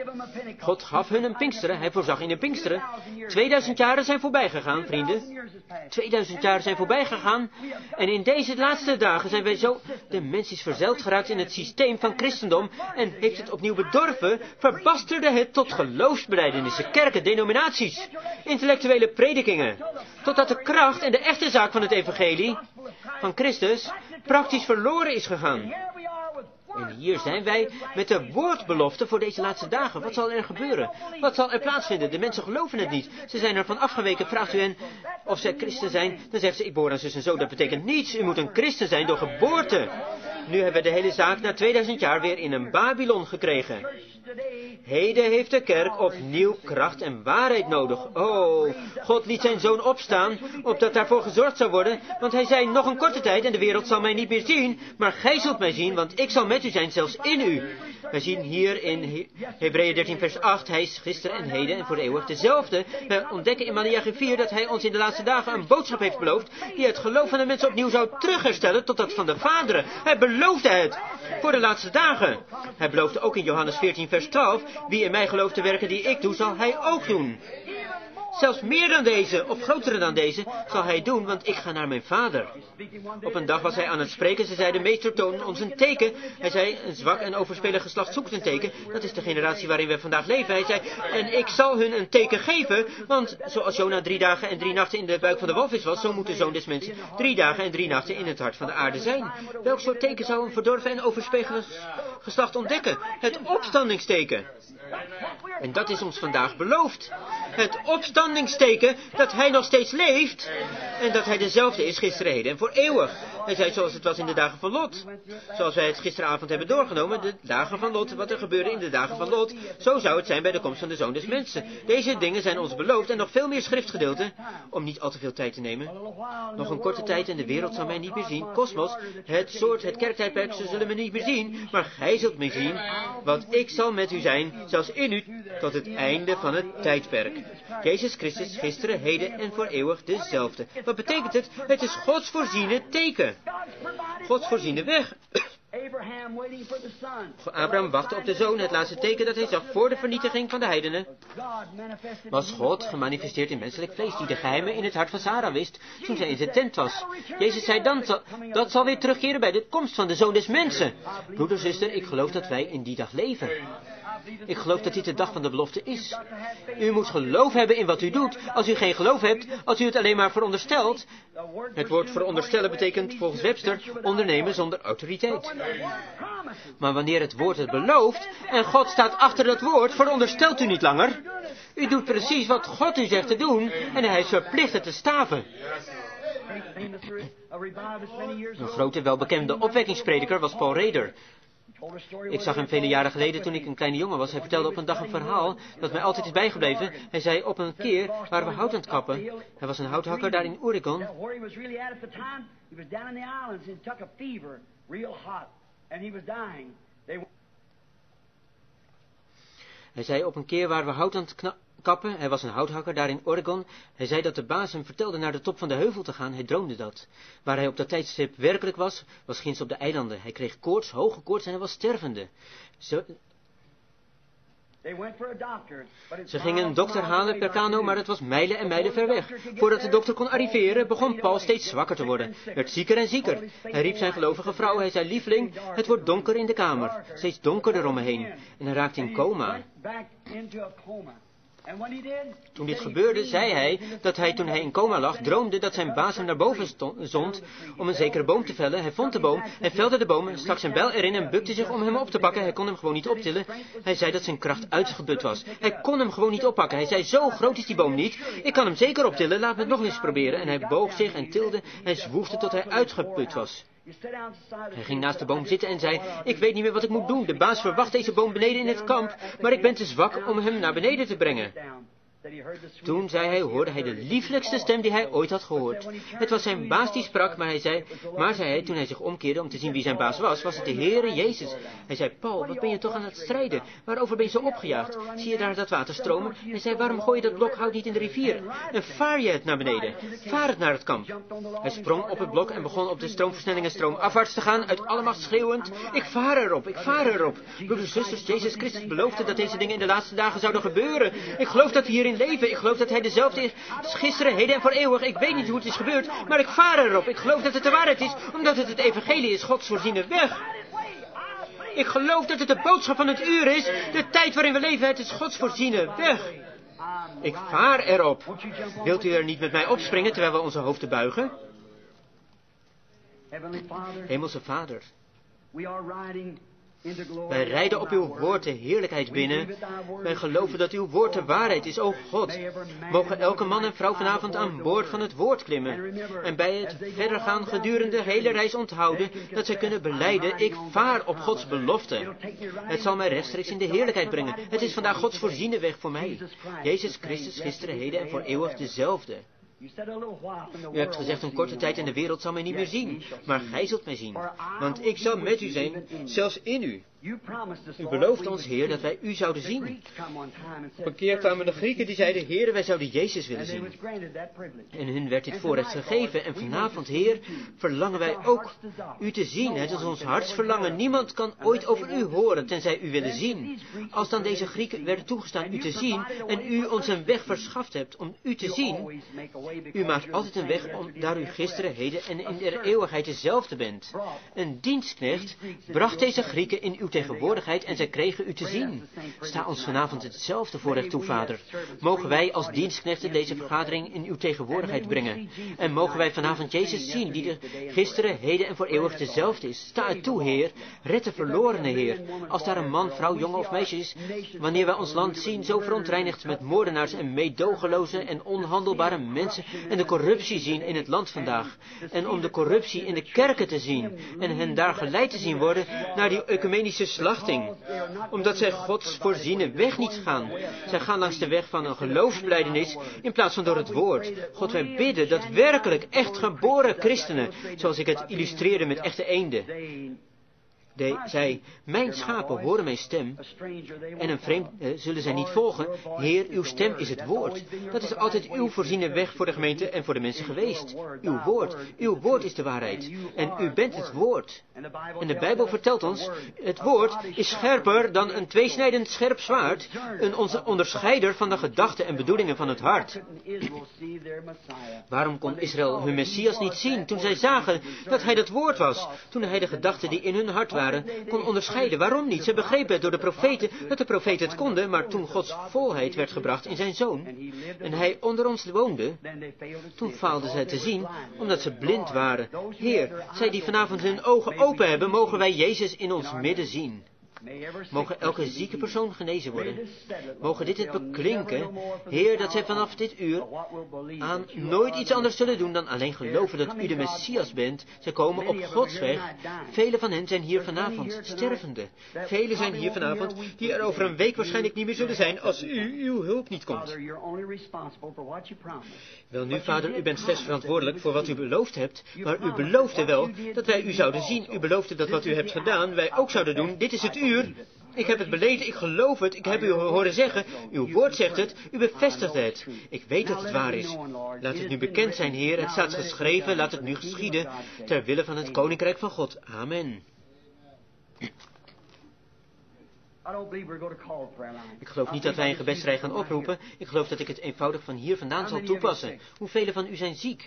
God gaf hun een Pinksteren, hij voorzag in een Pinksteren. tweeduizend jaren zijn voorbij gegaan, vrienden. tweeduizend jaar zijn voorbij gegaan. En in deze laatste dagen zijn wij zo... De mens is verzeild geraakt in het systeem van christendom en heeft het opnieuw bedorven, verbasterde het tot geloofsbelijdenissen, kerken, denominaties, intellectuele predikingen, totdat de kracht en de echte zaak van het evangelie van Christus praktisch verloren is gegaan. En hier zijn wij met de woordbelofte voor deze laatste dagen. Wat zal er gebeuren? Wat zal er plaatsvinden? De mensen geloven het niet. Ze zijn ervan afgeweken. Vraagt u hen of zij christen zijn? Dan zegt ze, ik behoor aan zus en zo. Dat betekent niets. U moet een christen zijn door geboorte. Nu hebben we de hele zaak na tweeduizend jaar weer in een Babylon gekregen. Heden heeft de kerk opnieuw kracht en waarheid nodig. Oh, God liet zijn zoon opstaan, opdat daarvoor gezorgd zou worden, want hij zei, nog een korte tijd en de wereld zal mij niet meer zien, maar gij zult mij zien, want ik zal met u zijn, zelfs in u. Wij zien hier in Hebreeën dertien vers acht, hij is gisteren en heden en voor eeuwig dezelfde. We ontdekken in Maleachi vier dat hij ons in de laatste dagen een boodschap heeft beloofd, die het geloof van de mensen opnieuw zou terugherstellen tot dat van de vaderen. Hij beloofde het voor de laatste dagen. Hij beloofde ook in Johannes veertien vers twaalf, wie in mij gelooft te werken die ik doe, zal hij ook doen. Zelfs meer dan deze, of grotere dan deze, zal hij doen, want ik ga naar mijn vader. Op een dag was hij aan het spreken, ze zeiden, meester, toon ons een teken. Hij zei, een zwak en overspelig geslacht zoekt een teken. Dat is de generatie waarin we vandaag leven. Hij zei, en ik zal hun een teken geven, want zoals Jona drie dagen en drie nachten in de buik van de walvis was, zo moet de zoon des mensen drie dagen en drie nachten in het hart van de aarde zijn. Welk soort teken zou een verdorven en overspelig geslacht ontdekken? Het opstandingsteken. En dat is ons vandaag beloofd. Het opstandingsteken dat hij nog steeds leeft en dat hij dezelfde is gisteren, heden en voor eeuwig. Hij zei zoals het was in de dagen van Lot. Zoals wij het gisteravond hebben doorgenomen, de dagen van Lot, wat er gebeurde in de dagen van Lot. Zo zou het zijn bij de komst van de Zoon des Mensen. Deze dingen zijn ons beloofd en nog veel meer schriftgedeelten, om niet al te veel tijd te nemen. Nog een korte tijd en de wereld zal mij niet meer zien. Kosmos, het soort, het kerktijdperk, ze zullen me niet meer zien, maar gij zult mij zien, want ik zal met u zijn, zelfs in u, tot het einde van het tijdperk. Jezus Christus, gisteren, heden en voor eeuwig dezelfde. Wat betekent het? Het is Gods voorziene teken. Gods voorziene weg. Abraham wachtte op de zoon, het laatste teken dat hij zag voor de vernietiging van de heidenen. Was God gemanifesteerd in menselijk vlees, die de geheimen in het hart van Sarah wist, toen zij in zijn tent was. Jezus zei dan, dat zal weer terugkeren bij de komst van de Zoon des Mensen. Broeder, zuster, ik geloof dat wij in die dag leven. Ik geloof dat dit de dag van de belofte is. U moet geloof hebben in wat u doet. Als u geen geloof hebt, als u het alleen maar veronderstelt. Het woord veronderstellen betekent volgens Webster ondernemen zonder autoriteit. Maar wanneer het woord het belooft en God staat achter dat woord, veronderstelt u niet langer. U doet precies wat God u zegt te doen en hij is verplicht het te staven. Een grote welbekende opwekkingsprediker was Paul Rader. Ik zag hem vele jaren geleden toen ik een kleine jongen was. Hij vertelde op een dag een verhaal dat mij altijd is bijgebleven. Hij zei, op een keer waren we hout aan het kappen. Hij was een houthakker daar in Oregon. Hij zei, op een keer waren we hout aan het kna- kappen. Hij was een houthakker daar in Oregon. Hij zei dat de baas hem vertelde naar de top van de heuvel te gaan. Hij droomde dat. Waar hij op dat tijdstip werkelijk was, was ginds op de eilanden. Hij kreeg koorts, hoge koorts en hij was stervende. Zo... Ze gingen een dokter halen per kano, maar het was mijlen en mijlen ver weg. Voordat de dokter kon arriveren, begon Paul steeds zwakker te worden. Werd zieker en zieker. Hij riep zijn gelovige vrouw, hij zei, lieveling, het wordt donker in de kamer. Steeds donkerder om me heen. En hij raakte in coma. Toen dit gebeurde, zei hij dat hij, toen hij in coma lag, droomde dat zijn baas hem naar boven stond, zond om een zekere boom te vellen. Hij vond de boom, hij velde de boom, stak zijn bijl erin en bukte zich om hem op te pakken. Hij kon hem gewoon niet optillen. Hij zei dat zijn kracht uitgeput was. Hij kon hem gewoon niet oppakken. Hij zei, zo groot is die boom niet. Ik kan hem zeker optillen, laat me het nog eens proberen. En hij boog zich en tilde en zwoegde tot hij uitgeput was. Hij ging naast de boom zitten en zei, ik weet niet meer wat ik moet doen. De baas verwacht deze boom beneden in het kamp, maar ik ben te zwak om hem naar beneden te brengen. Toen, zei hij, hoorde hij de lieflijkste stem die hij ooit had gehoord. Het was zijn baas die sprak, maar hij zei, maar zei hij, toen hij zich omkeerde om te zien wie zijn baas was, was het de Heere Jezus. Hij zei, Paul, wat ben je toch aan het strijden? Waarover ben je zo opgejaagd? Zie je daar dat water stromen? Hij zei, waarom gooi je dat blok hout niet in de rivier? En vaar je het naar beneden? Vaar het naar het kamp. Hij sprong op het blok en begon op de stroomversnelling en stroomafwaarts te gaan, uit alle macht schreeuwend, ik vaar erop, ik vaar erop. Broeders en zusters, Jezus Christus beloofde dat deze dingen in de laatste dagen zouden gebeuren. Ik geloof dat we hierin leven. Ik geloof dat hij dezelfde is als gisteren, heden en voor eeuwig. Ik weet niet hoe het is gebeurd, maar ik vaar erop. Ik geloof dat het de waarheid is, omdat het het evangelie is, Gods voorziene weg. Ik geloof dat het de boodschap van het uur is, de tijd waarin we leven, het is Gods voorziene weg. Ik vaar erop. Wilt u er niet met mij opspringen, terwijl we onze hoofden buigen? Hemelse Vader, wij rijden op uw woord de heerlijkheid binnen. Wij geloven dat uw woord de waarheid is, o God. Mogen elke man en vrouw vanavond aan boord van het woord klimmen. En bij het verder gaan gedurende de hele reis onthouden dat zij kunnen belijden, ik vaar op Gods belofte. Het zal mij rechtstreeks in de heerlijkheid brengen. Het is vandaag Gods voorziene weg voor mij. Jezus Christus, gisteren, heden en voor eeuwig dezelfde. U hebt gezegd, een korte tijd in de wereld zal mij niet meer zien, maar gij zult mij zien, want ik zal met u zijn, zelfs in u. U belooft ons, Heer, dat wij u zouden zien. Op een keer kwamen de Grieken die zeiden, Heer, wij zouden Jezus willen zien. En hun werd dit voorrecht gegeven. En vanavond, Heer, verlangen wij ook u te zien. Het is ons hartsverlangen. Niemand kan ooit over u horen, tenzij u willen zien. Als dan deze Grieken werden toegestaan u te zien, en u ons een weg verschaft hebt om u te zien, u maakt altijd een weg om, daar u gisteren, heden en in de eeuwigheid dezelfde bent. Een dienstknecht bracht deze Grieken in uw tegenwoordigheid en zij kregen u te zien. Sta ons vanavond hetzelfde voorrecht toe, Vader. Mogen wij als dienstknechten deze vergadering in uw tegenwoordigheid brengen. En mogen wij vanavond Jezus zien, die de gisteren, heden en voor eeuwig dezelfde is. Sta het toe, Heer. Red de verlorene, Heer. Als daar een man, vrouw, jongen of meisje is, wanneer wij ons land zien, zo verontreinigd met moordenaars en meedogenloze en onhandelbare mensen en de corruptie zien in het land vandaag. En om de corruptie in de kerken te zien en hen daar geleid te zien worden naar die ecumenische slachting, omdat zij Gods voorziene weg niet gaan. Zij gaan langs de weg van een geloofsbelijdenis in plaats van door het woord. God, wij bidden dat werkelijk echt geboren christenen, zoals ik het illustreerde met echte eenden, De, zei, mijn schapen horen mijn stem, en een vreemd eh, zullen zij niet volgen. Heer, uw stem is het woord. Dat is altijd uw voorziene weg voor de gemeente en voor de mensen geweest. Uw woord, uw woord is de waarheid. En u bent het woord. En de Bijbel vertelt ons, het woord is scherper dan een tweesnijdend scherp zwaard, een onze onderscheider van de gedachten en bedoelingen van het hart. Waarom kon Israël hun Messias niet zien toen zij zagen dat hij dat woord was, toen hij de gedachten die in hun hart waren kon onderscheiden? Waarom niet? Ze begrepen het door de profeten dat de profeten het konden, maar toen Gods volheid werd gebracht in zijn Zoon en hij onder ons woonde, toen faalden zij te zien, omdat ze blind waren. Heer, zij die vanavond hun ogen open hebben, mogen wij Jezus in ons midden zien. Mogen elke zieke persoon genezen worden. Mogen dit het beklinken, Heer, dat zij vanaf dit uur aan nooit iets anders zullen doen dan alleen geloven dat u de Messias bent. Zij komen op Gods weg. Velen van hen zijn hier vanavond stervende. Velen zijn hier vanavond die er over een week waarschijnlijk niet meer zullen zijn als u uw hulp niet komt. Wel nu, Vader, u bent slechts verantwoordelijk voor wat u beloofd hebt, maar u beloofde wel dat wij u zouden zien. U beloofde dat wat u hebt gedaan, wij ook zouden doen. Dit is het uur. Ik heb het beleden, ik geloof het, ik heb u horen zeggen, uw woord zegt het, u bevestigt het. Ik weet dat het waar is. Laat het nu bekend zijn, Heer, het staat geschreven, laat het nu geschieden, ter wille van het Koninkrijk van God. Amen. Ik geloof niet dat wij een gebedsrij gaan oproepen, ik geloof dat ik het eenvoudig van hier vandaan zal toepassen. Hoeveel van u zijn ziek?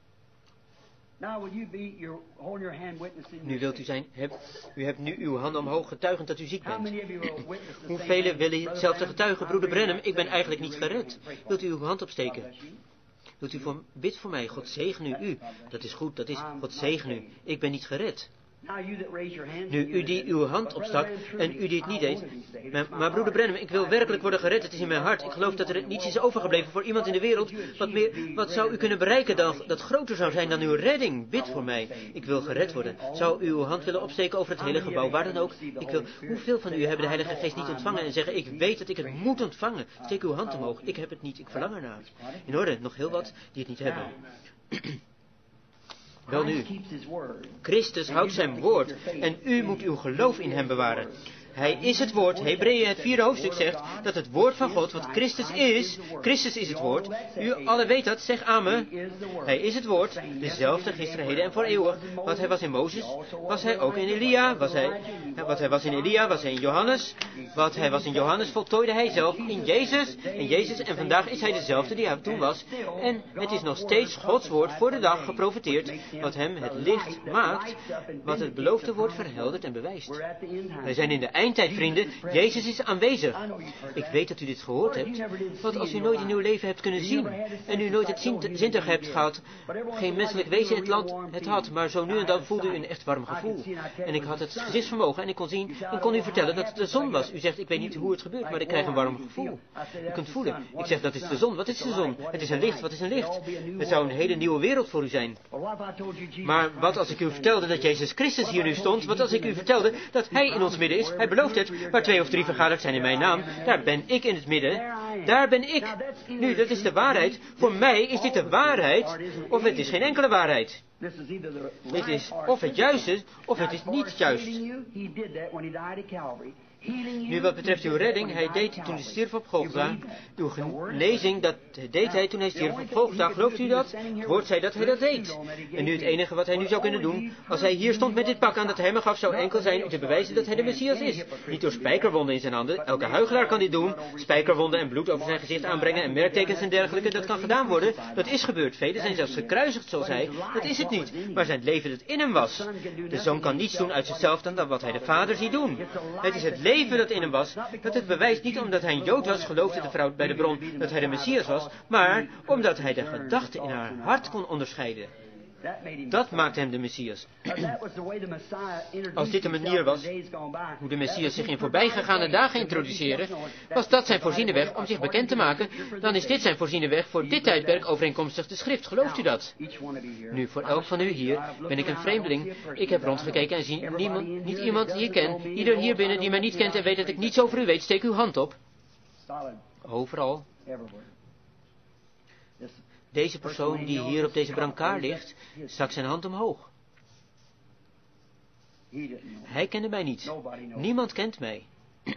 Nu wilt u zijn, heb, u hebt nu uw handen omhoog getuigend dat u ziek bent. Hoeveel willen hetzelfde getuigen, broeder Branham, ik ben eigenlijk niet gered. Wilt u uw hand opsteken? Wilt u voor, bid voor mij, God zegene u. Dat is goed, dat is, God zegene u. Ik ben niet gered. Nu, u die uw hand opstak en u die het niet deed. Maar, maar broeder Branham, ik wil werkelijk worden gered. Het is in mijn hart. Ik geloof dat er niets is overgebleven voor iemand in de wereld. Wat, meer, wat zou u kunnen bereiken dan, dat groter zou zijn dan uw redding? Bid voor mij. Ik wil gered worden. Zou u uw hand willen opsteken over het hele gebouw, waar dan ook? Ik wil, hoeveel van u hebben de Heilige Geest niet ontvangen en zeggen, ik weet dat ik het moet ontvangen. Steek uw hand omhoog. Ik heb het niet. Ik verlang ernaar. In orde, nog heel wat die het niet hebben. Welnu, Christus houdt zijn woord en u moet uw geloof in hem bewaren. Hij is het woord. Hebreeën het vierde hoofdstuk zegt dat het woord van God, wat Christus is, Christus is het woord. U alle weet dat, zeg amen. Hij is het woord, dezelfde gisteren, heden en voor eeuwig. Wat hij was in Mozes, was hij ook in Elia. Was hij, wat hij was in Elia, was hij in Johannes. Wat hij was in Johannes, voltooide hij zelf in Jezus. En Jezus, en vandaag is hij dezelfde die hij toen was. En het is nog steeds Gods woord voor de dag geprofeteerd, wat hem het licht maakt, wat het beloofde woord verheldert en bewijst. Wij zijn in de eindtijd, vrienden. Jezus is aanwezig. Ik weet dat u dit gehoord hebt. Want als u nooit in uw leven hebt kunnen zien, en u nooit het zintuig hebt gehad, geen menselijk wezen het land het had, maar zo nu en dan voelde u een echt warm gevoel. En ik had het gezichtsvermogen en ik kon zien en kon u vertellen dat het de zon was. U zegt, ik weet niet hoe het gebeurt, maar ik krijg een warm gevoel. U kunt voelen. Ik zeg, dat is de zon. Wat is de zon? Het is een licht. Wat is een licht? Het zou een hele nieuwe wereld voor u zijn. Maar wat als ik u vertelde dat Jezus Christus hier nu stond? Wat als ik u vertelde dat Hij in ons midden is? Hij belooft het. Waar twee of drie vergaderd zijn in mijn naam, daar ben ik in het midden. Daar ben ik. Nu, dat is de waarheid. Voor mij is dit de waarheid, of het is geen enkele waarheid. Dit is of het juist is, of het is niet juist. Nu, wat betreft uw redding, hij deed toen hij stierf op Golgotha. Uw genezing, dat deed hij toen hij stierf op Golgotha. Gelooft u dat? Het woord zei dat hij dat deed. En nu het enige wat hij nu zou kunnen doen, als hij hier stond met dit pak aan dat hij hem gaf, zou enkel zijn om te bewijzen dat hij de Messias is. Niet door spijkerwonden in zijn handen. Elke huichelaar kan dit doen. Spijkerwonden en bloed over zijn gezicht aanbrengen en merktekens en dergelijke. Dat kan gedaan worden. Dat is gebeurd. Velen zijn zelfs gekruisigd zoals hij. Dat is het niet. Maar zijn leven dat in hem was. De zoon kan niets doen uit zichzelf dan wat hij de vader ziet doen. Het is het leven dat in hem was, dat het bewijst niet omdat hij een Jood was, geloofde de vrouw bij de bron dat hij de Messias was, maar omdat hij de gedachten in haar hart kon onderscheiden. Dat maakte hem de Messias. Als dit de manier was hoe de Messias zich in voorbijgegaane dagen introduceerde, was dat zijn voorziene weg om zich bekend te maken, dan is dit zijn voorziene weg voor dit tijdperk overeenkomstig de schrift. Gelooft u dat? Nu, voor elk van u hier ben ik een vreemdeling. Ik heb rondgekeken en zie niemand, niet iemand die ik ken. Ieder hier binnen die mij niet kent en weet dat ik niets over u weet, steek uw hand op. Overal. Deze persoon die hier op deze brancard ligt, stak zijn hand omhoog. Hij kende mij niet. Niemand kent mij.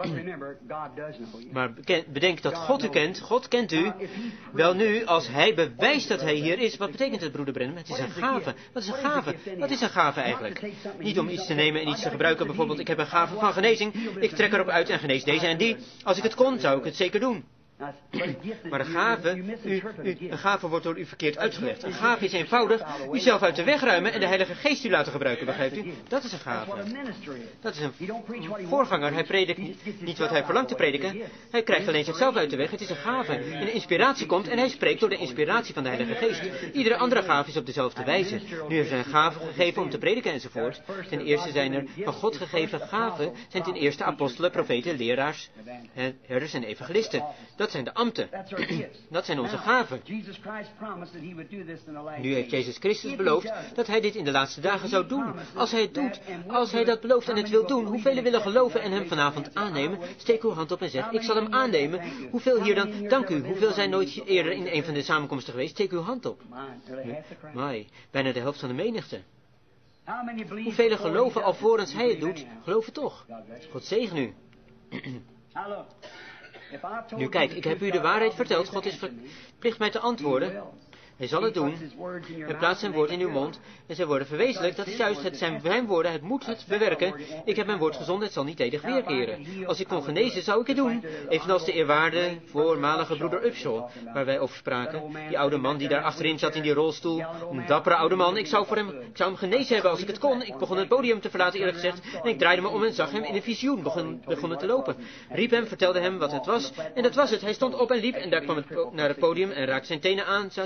Maar bedenk dat God u kent. God kent u. Wel nu, als hij bewijst dat hij hier is, wat betekent het, broeder Branham? Het is een gave. Wat is een gave? Wat is een gave eigenlijk? Niet om iets te nemen en iets te gebruiken. Bijvoorbeeld, ik heb een gave van genezing. Ik trek erop uit en genees deze en die. Als ik het kon, zou ik het zeker doen. Maar een gave, u, u, een gave wordt door u verkeerd uitgelegd. Een gave is eenvoudig u zelf uit de weg ruimen en de Heilige Geest u laten gebruiken, begrijpt u? Dat is een gave. Dat is een voorganger. Hij predikt niet wat hij verlangt te prediken. Hij krijgt alleen zichzelf uit de weg. Het is een gave. En inspiratie komt en hij spreekt door de inspiratie van de Heilige Geest. Iedere andere gave is op dezelfde wijze. Nu er zijn gaven gegeven om te prediken enzovoort. Ten eerste zijn er van God gegeven gaven, zijn ten eerste apostelen, profeten, leraars, herders en evangelisten. Dat Dat zijn de ambten. Dat zijn onze gaven. Nu heeft Jezus Christus beloofd dat hij dit in de laatste dagen zou doen. Als hij het doet, als hij dat belooft en het wil doen, hoeveel willen geloven en hem vanavond aannemen? Steek uw hand op en zeg, ik zal hem aannemen. Hoeveel hier dan? Dank u. Hoeveel zijn nooit eerder in een van de samenkomsten geweest? Steek uw hand op. Mai, bijna de helft van de menigte. Hoeveel geloven alvorens hij het doet? Geloven toch. God zegen u. Nu kijk, ik heb u de waarheid verteld. God is verplicht mij te antwoorden. Hij zal het doen. Hij plaatst zijn woord in uw mond en zij worden verwezenlijkt. Dat is juist, het zijn zijn woorden, het moet het bewerken. Ik heb mijn woord gezonden, het zal niet tijdig weerkeren. Als ik kon genezen, zou ik het doen. Evenals de eerwaarde voormalige broeder Upshaw, waar wij over spraken. Die oude man die daar achterin zat in die rolstoel. Een dappere oude man. Ik zou, voor hem, ik zou hem genezen hebben als ik het kon. Ik begon het podium te verlaten, eerlijk gezegd. En ik draaide me om en zag hem in een visioen. Begon, begon het te lopen. Riep hem, vertelde hem wat het was. En dat was het. Hij stond op en liep en daar kwam het po- naar het podium en raakte zijn tenen aan. Naar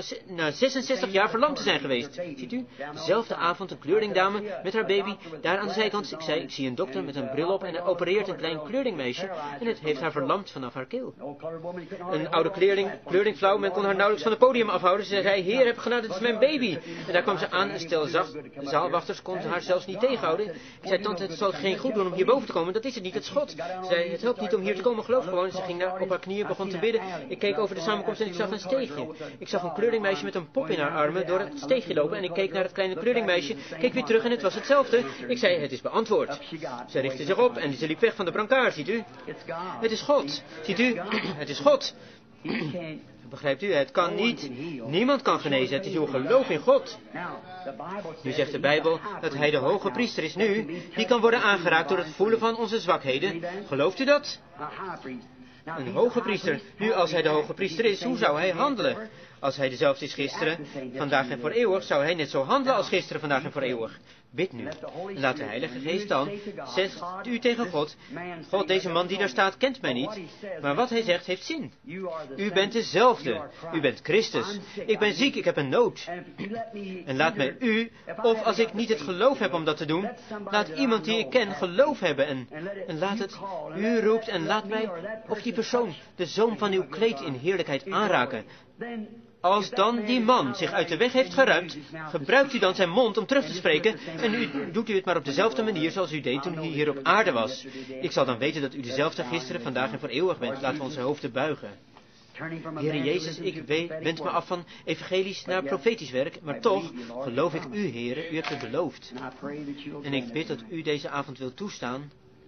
na zesenzestig jaar verlamd te zijn geweest. Ziet u, dezelfde avond een kleurlingdame met haar baby, daar aan de zijkant. Ik zei, ik zie een dokter met een bril op en hij opereert een klein kleurlingmeisje en het heeft haar verlamd vanaf haar keel. Een oude kleurling, kleurlingvrouw, men kon haar nauwelijks van het podium afhouden. Ze zei, Heer, heb genade, het is mijn baby. En daar kwam ze aan en stel zacht, de zaalwachters konden haar zelfs niet tegenhouden. Ik zei, tante, het zal geen goed doen om hierboven te komen, dat is het niet, het schot. Ze zei, het helpt niet om hier te komen, geloof gewoon. Ze ging naar, op haar knieën, begon te bidden. Ik keek over de samenkomst en ik zag een steegje. Ik zag een kleurlingmeisje met een pop in haar armen door het steegje lopen en ik keek naar het kleine kleurlingmeisje, keek weer terug en het was hetzelfde. Ik zei, het is beantwoord. Ze richtte zich op en ze liep weg van de brancard, ziet u. Het is God, ziet u, het is God. Begrijpt u, het kan niet. Niemand kan genezen, het is uw geloof in God. Nu zegt de Bijbel dat hij de hoge priester is nu, die kan worden aangeraakt door het voelen van onze zwakheden. Gelooft u dat? Een hoge priester. Nu, als hij de hoge priester is, hoe zou hij handelen? Als hij dezelfde is gisteren, vandaag en voor eeuwig, zou hij net zo handelen als gisteren, vandaag en voor eeuwig. Bid nu. En laat de Heilige Geest dan, zegt u tegen God, God, deze man die daar staat kent mij niet, maar wat hij zegt heeft zin. U bent dezelfde. U bent Christus. Ik ben ziek, ik heb een nood. En laat mij u, of als ik niet het geloof heb om dat te doen, laat iemand die ik ken geloof hebben en, en laat het, u roept en laat mij, of die persoon, de zoom van uw kleed in heerlijkheid aanraken. Als dan die man zich uit de weg heeft geruimd, gebruikt u dan zijn mond om terug te spreken en u doet u het maar op dezelfde manier zoals u deed toen u hier op aarde was. Ik zal dan weten dat u dezelfde gisteren, vandaag en voor eeuwig bent. Laten we onze hoofden buigen. Heere Jezus, ik wend me af van evangelisch naar profetisch werk, maar toch geloof ik u, Heere, u hebt het beloofd. En ik bid dat u deze avond wilt toestaan.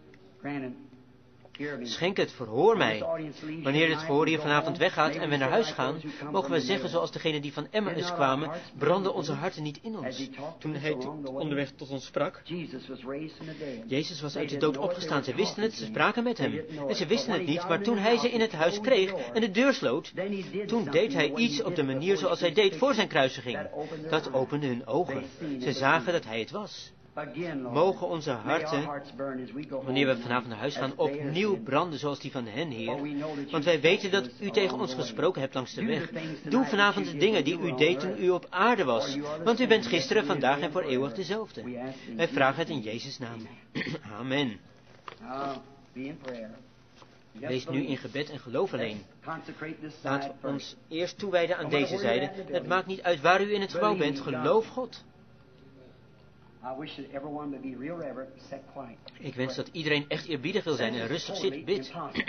Schenk het, verhoor mij. Wanneer het verhoor hier vanavond weggaat en we naar huis gaan, mogen we zeggen zoals degenen die van Emmaus kwamen, branden onze harten niet in ons. Toen hij onderweg tot ons sprak, Jezus was uit de dood opgestaan, ze wisten het, ze spraken met hem. En ze wisten het niet, maar toen hij ze in het huis kreeg en de deur sloot, toen deed hij iets op de manier zoals hij deed voor zijn kruisiging. Dat opende hun ogen. Ze zagen dat hij het was. Mogen onze harten, wanneer we vanavond naar huis gaan, opnieuw branden zoals die van hen, Heer. Want wij weten dat u tegen ons gesproken hebt langs de weg. Doe vanavond de dingen die u deed toen u op aarde was. Want u bent gisteren, vandaag en voor eeuwig dezelfde. Wij vragen het in Jezus' naam. Amen. Wees nu in gebed en geloof alleen. Laat ons eerst toewijden aan deze zijde. Het maakt niet uit waar u in het gebouw bent, geloof God. Ik wens dat iedereen echt eerbiedig wil zijn en rustig zit, bid.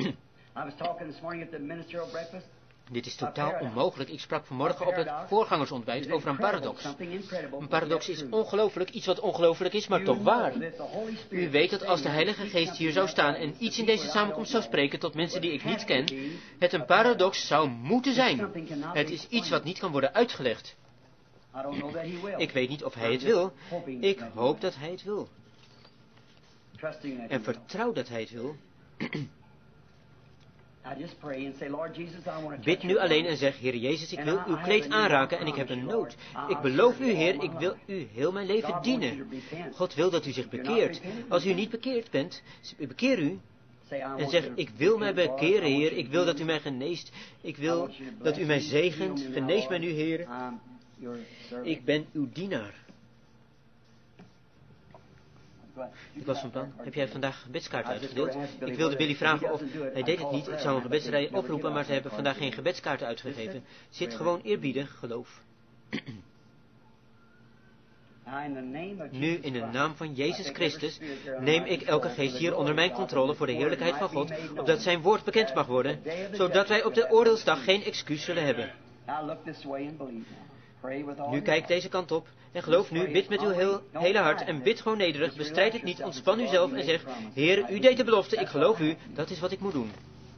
Dit is totaal onmogelijk. Ik sprak vanmorgen op het voorgangersontbijt over een paradox. Een paradox is ongelooflijk, iets wat ongelooflijk is, maar toch waar. U weet dat als de Heilige Geest hier zou staan en iets in deze samenkomst zou spreken tot mensen die ik niet ken, het een paradox zou moeten zijn. Het is iets wat niet kan worden uitgelegd. Ik weet niet of hij het wil. Ik hoop dat hij het wil. En vertrouw dat hij het wil. Bid nu alleen en zeg, Heer Jezus, ik wil uw kleed aanraken en ik heb een nood. Ik beloof u, Heer, ik wil u heel mijn leven dienen. God wil dat u zich bekeert. Als u niet bekeerd bent, bekeer u. En zeg, ik wil mij bekeren, Heer. Ik wil dat u mij geneest. Ik wil dat u mij zegent. Genees mij nu, Heer. Ik ben uw dienaar. Ik was van plan. Heb jij vandaag gebedskaart uitgedeeld? Ik wilde Billy vragen of... Hij deed het niet. Ik zou een gebedsrij oproepen, maar ze hebben vandaag geen gebedskaarten uitgegeven. Zit gewoon eerbiedig, geloof. Nu, in de naam van Jezus Christus, neem ik elke geest hier onder mijn controle voor de heerlijkheid van God, opdat zijn woord bekend mag worden, zodat wij op de oordeelsdag geen excuus zullen hebben. Nu kijk deze kant op en geloof nu, bid met uw heel, hele hart en bid gewoon nederig, bestrijd het niet, ontspan uzelf en zeg, Heer, u deed de belofte, ik geloof u, dat is wat ik moet doen.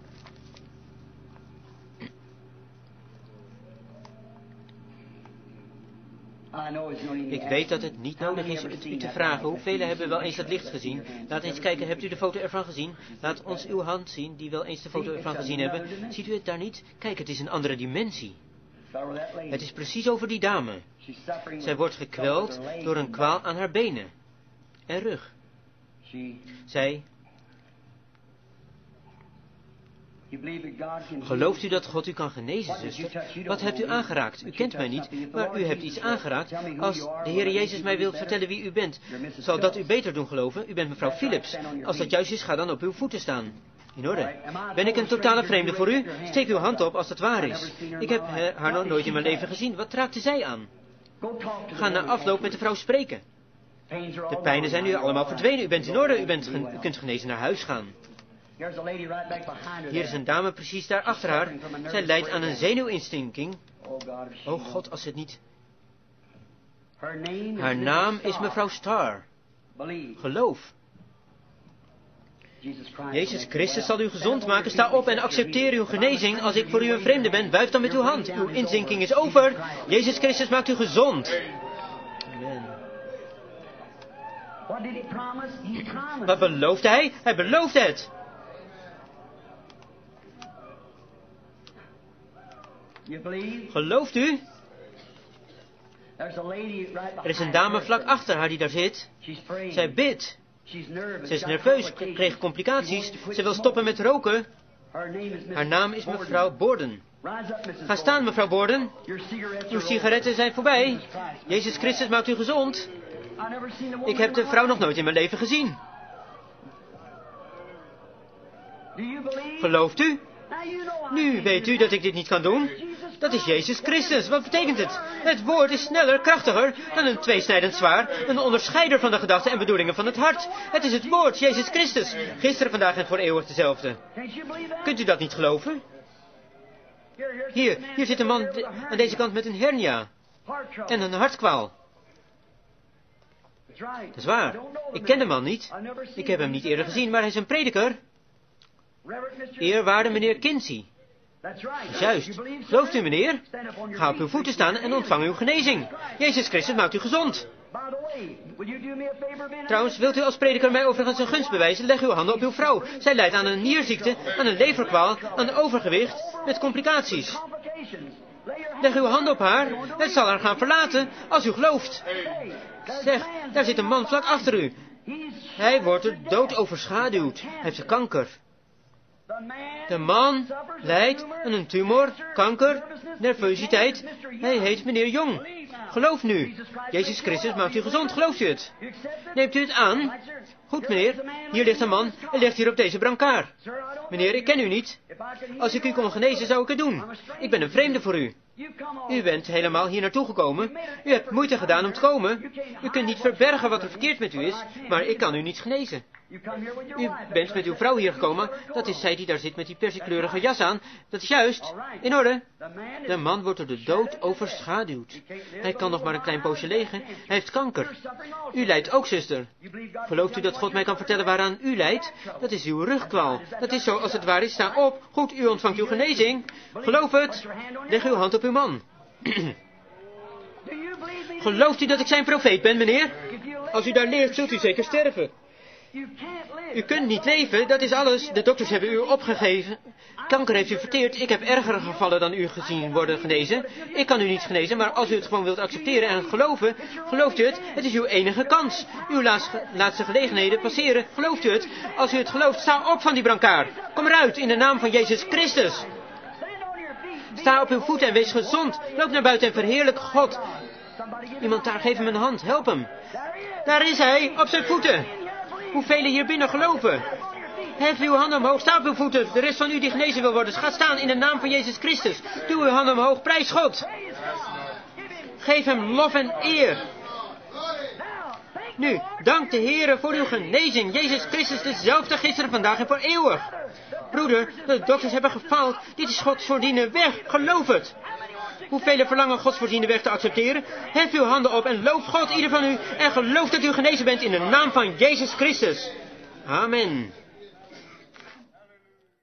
Ik weet dat het niet nodig is u te vragen, hoeveel hebben wel eens het licht gezien? Laat eens kijken, hebt u de foto ervan gezien? Laat ons uw hand zien, die wel eens de foto ervan gezien hebben. Ziet u het daar niet? Kijk, het is een andere dimensie. Het is precies over die dame. Zij wordt gekweld door een kwaal aan haar benen en rug. Zij Gelooft u dat God u kan genezen, zuster? Wat hebt u aangeraakt? U kent mij niet, maar u hebt iets aangeraakt. Als de Heer Jezus mij wilt vertellen wie u bent, zal dat u beter doen geloven. U bent mevrouw Philips. Als dat juist is, ga dan op uw voeten staan. In orde. Ben ik een totale vreemde voor u? Steek uw hand op als dat waar is. Ik heb haar nog nooit in mijn leven gezien. Wat raakte zij aan? Ga na afloop met de vrouw spreken. De pijnen zijn nu allemaal verdwenen. U bent in orde. U, bent gen- u kunt genezen naar huis gaan. Hier is een dame precies daar achter haar. Zij lijdt aan een zenuwinstinking. Oh God, als het niet... Haar naam is mevrouw Starr. Geloof. Jezus Christus zal u gezond maken. Sta op en accepteer uw genezing. Als ik voor u een vreemde ben, wuif dan met uw hand. Uw inzinking is over. Jezus Christus maakt u gezond. Amen. Wat beloofde hij? Hij beloofde het. Gelooft u? Er is een dame vlak achter haar die daar zit. Zij bidt. Ze is nerveus, kreeg complicaties. Ze wil stoppen met roken. Haar naam is mevrouw Borden. Ga staan, mevrouw Borden. Uw sigaretten zijn voorbij. Jezus Christus maakt u gezond. Ik heb de vrouw nog nooit in mijn leven gezien. Gelooft u? Nu weet u dat ik dit niet kan doen. Dat is Jezus Christus. Wat betekent het? Het woord is sneller, krachtiger dan een tweesnijdend zwaard. Een onderscheider van de gedachten en bedoelingen van het hart. Het is het woord, Jezus Christus. Gisteren, vandaag en voor eeuwig dezelfde. Kunt u dat niet geloven? Hier, hier zit een man aan deze kant met een hernia. En een hartkwaal. Dat is waar. Ik ken de man niet. Ik heb hem niet eerder gezien, maar hij is een prediker. Eerwaarde meneer Kinsey. Juist. Gelooft u, meneer? Ga op uw voeten staan en ontvang uw genezing. Jezus Christus maakt u gezond. Trouwens, wilt u als prediker mij overigens een gunst bewijzen? Leg uw handen op uw vrouw. Zij lijdt aan een nierziekte, aan een leverkwaal, aan overgewicht, met complicaties. Leg uw handen op haar. Het zal haar gaan verlaten als u gelooft. Zeg, daar zit een man vlak achter u. Hij wordt de dood overschaduwd. Hij heeft kanker. De man lijdt aan een tumor, kanker, nervositeit. Hij heet meneer Jong. Geloof nu. Jezus Christus maakt u gezond. Gelooft u het? Neemt u het aan? Goed, meneer. Hier ligt een man en ligt hier op deze brancard. Meneer, ik ken u niet. Als ik u kon genezen, zou ik het doen. Ik ben een vreemde voor u. U bent helemaal hier naartoe gekomen. U hebt moeite gedaan om te komen. U kunt niet verbergen wat er verkeerd met u is, maar ik kan u niet genezen. U bent met uw vrouw hier gekomen. Dat is zij die daar zit met die persikleurige jas aan. Dat is juist. In orde. De man wordt door de dood overschaduwd. Hij kan nog maar een klein poosje liggen. Hij heeft kanker. U lijdt ook, zuster. Gelooft u dat God mij kan vertellen waaraan u lijdt? Dat is uw rugkwaal. Dat is zo als het waar is. Sta op. Goed, u ontvangt uw genezing. Geloof het. Leg uw hand op uw man. Gelooft u dat ik zijn profeet ben, meneer? Als u daar leert, zult u zeker sterven. U kunt niet leven, dat is alles. De dokters hebben u opgegeven. Kanker heeft u verteerd. Ik heb ergere gevallen dan u gezien worden genezen. Ik kan u niet genezen, maar als u het gewoon wilt accepteren en geloven, gelooft u het? Het is uw enige kans. Uw laatste, laatste gelegenheden passeren. Gelooft u het? Als u het gelooft, sta op van die brancard. Kom eruit in de naam van Jezus Christus. Sta op uw voeten en wees gezond. Loop naar buiten en verheerlijk God. Iemand daar, geef hem een hand. Help hem. Daar is hij, op zijn voeten. Hoeveel hier binnen geloven? Hef uw handen omhoog, sta op uw voeten. De rest van u die genezen wil worden, ga staan in de naam van Jezus Christus. Doe uw handen omhoog, prijs God. Geef hem lof en eer. Nu, dank de Heere voor uw genezing. Jezus Christus dezelfde gisteren, vandaag en voor eeuwig. Broeder, de dokters hebben gefaald. Dit is Gods voorziene weg, geloof het. Hoeveel verlangen Gods voorziene weg te accepteren? Hef uw handen op en loof God, ieder van u, en geloof dat u genezen bent in de naam van Jezus Christus. Amen.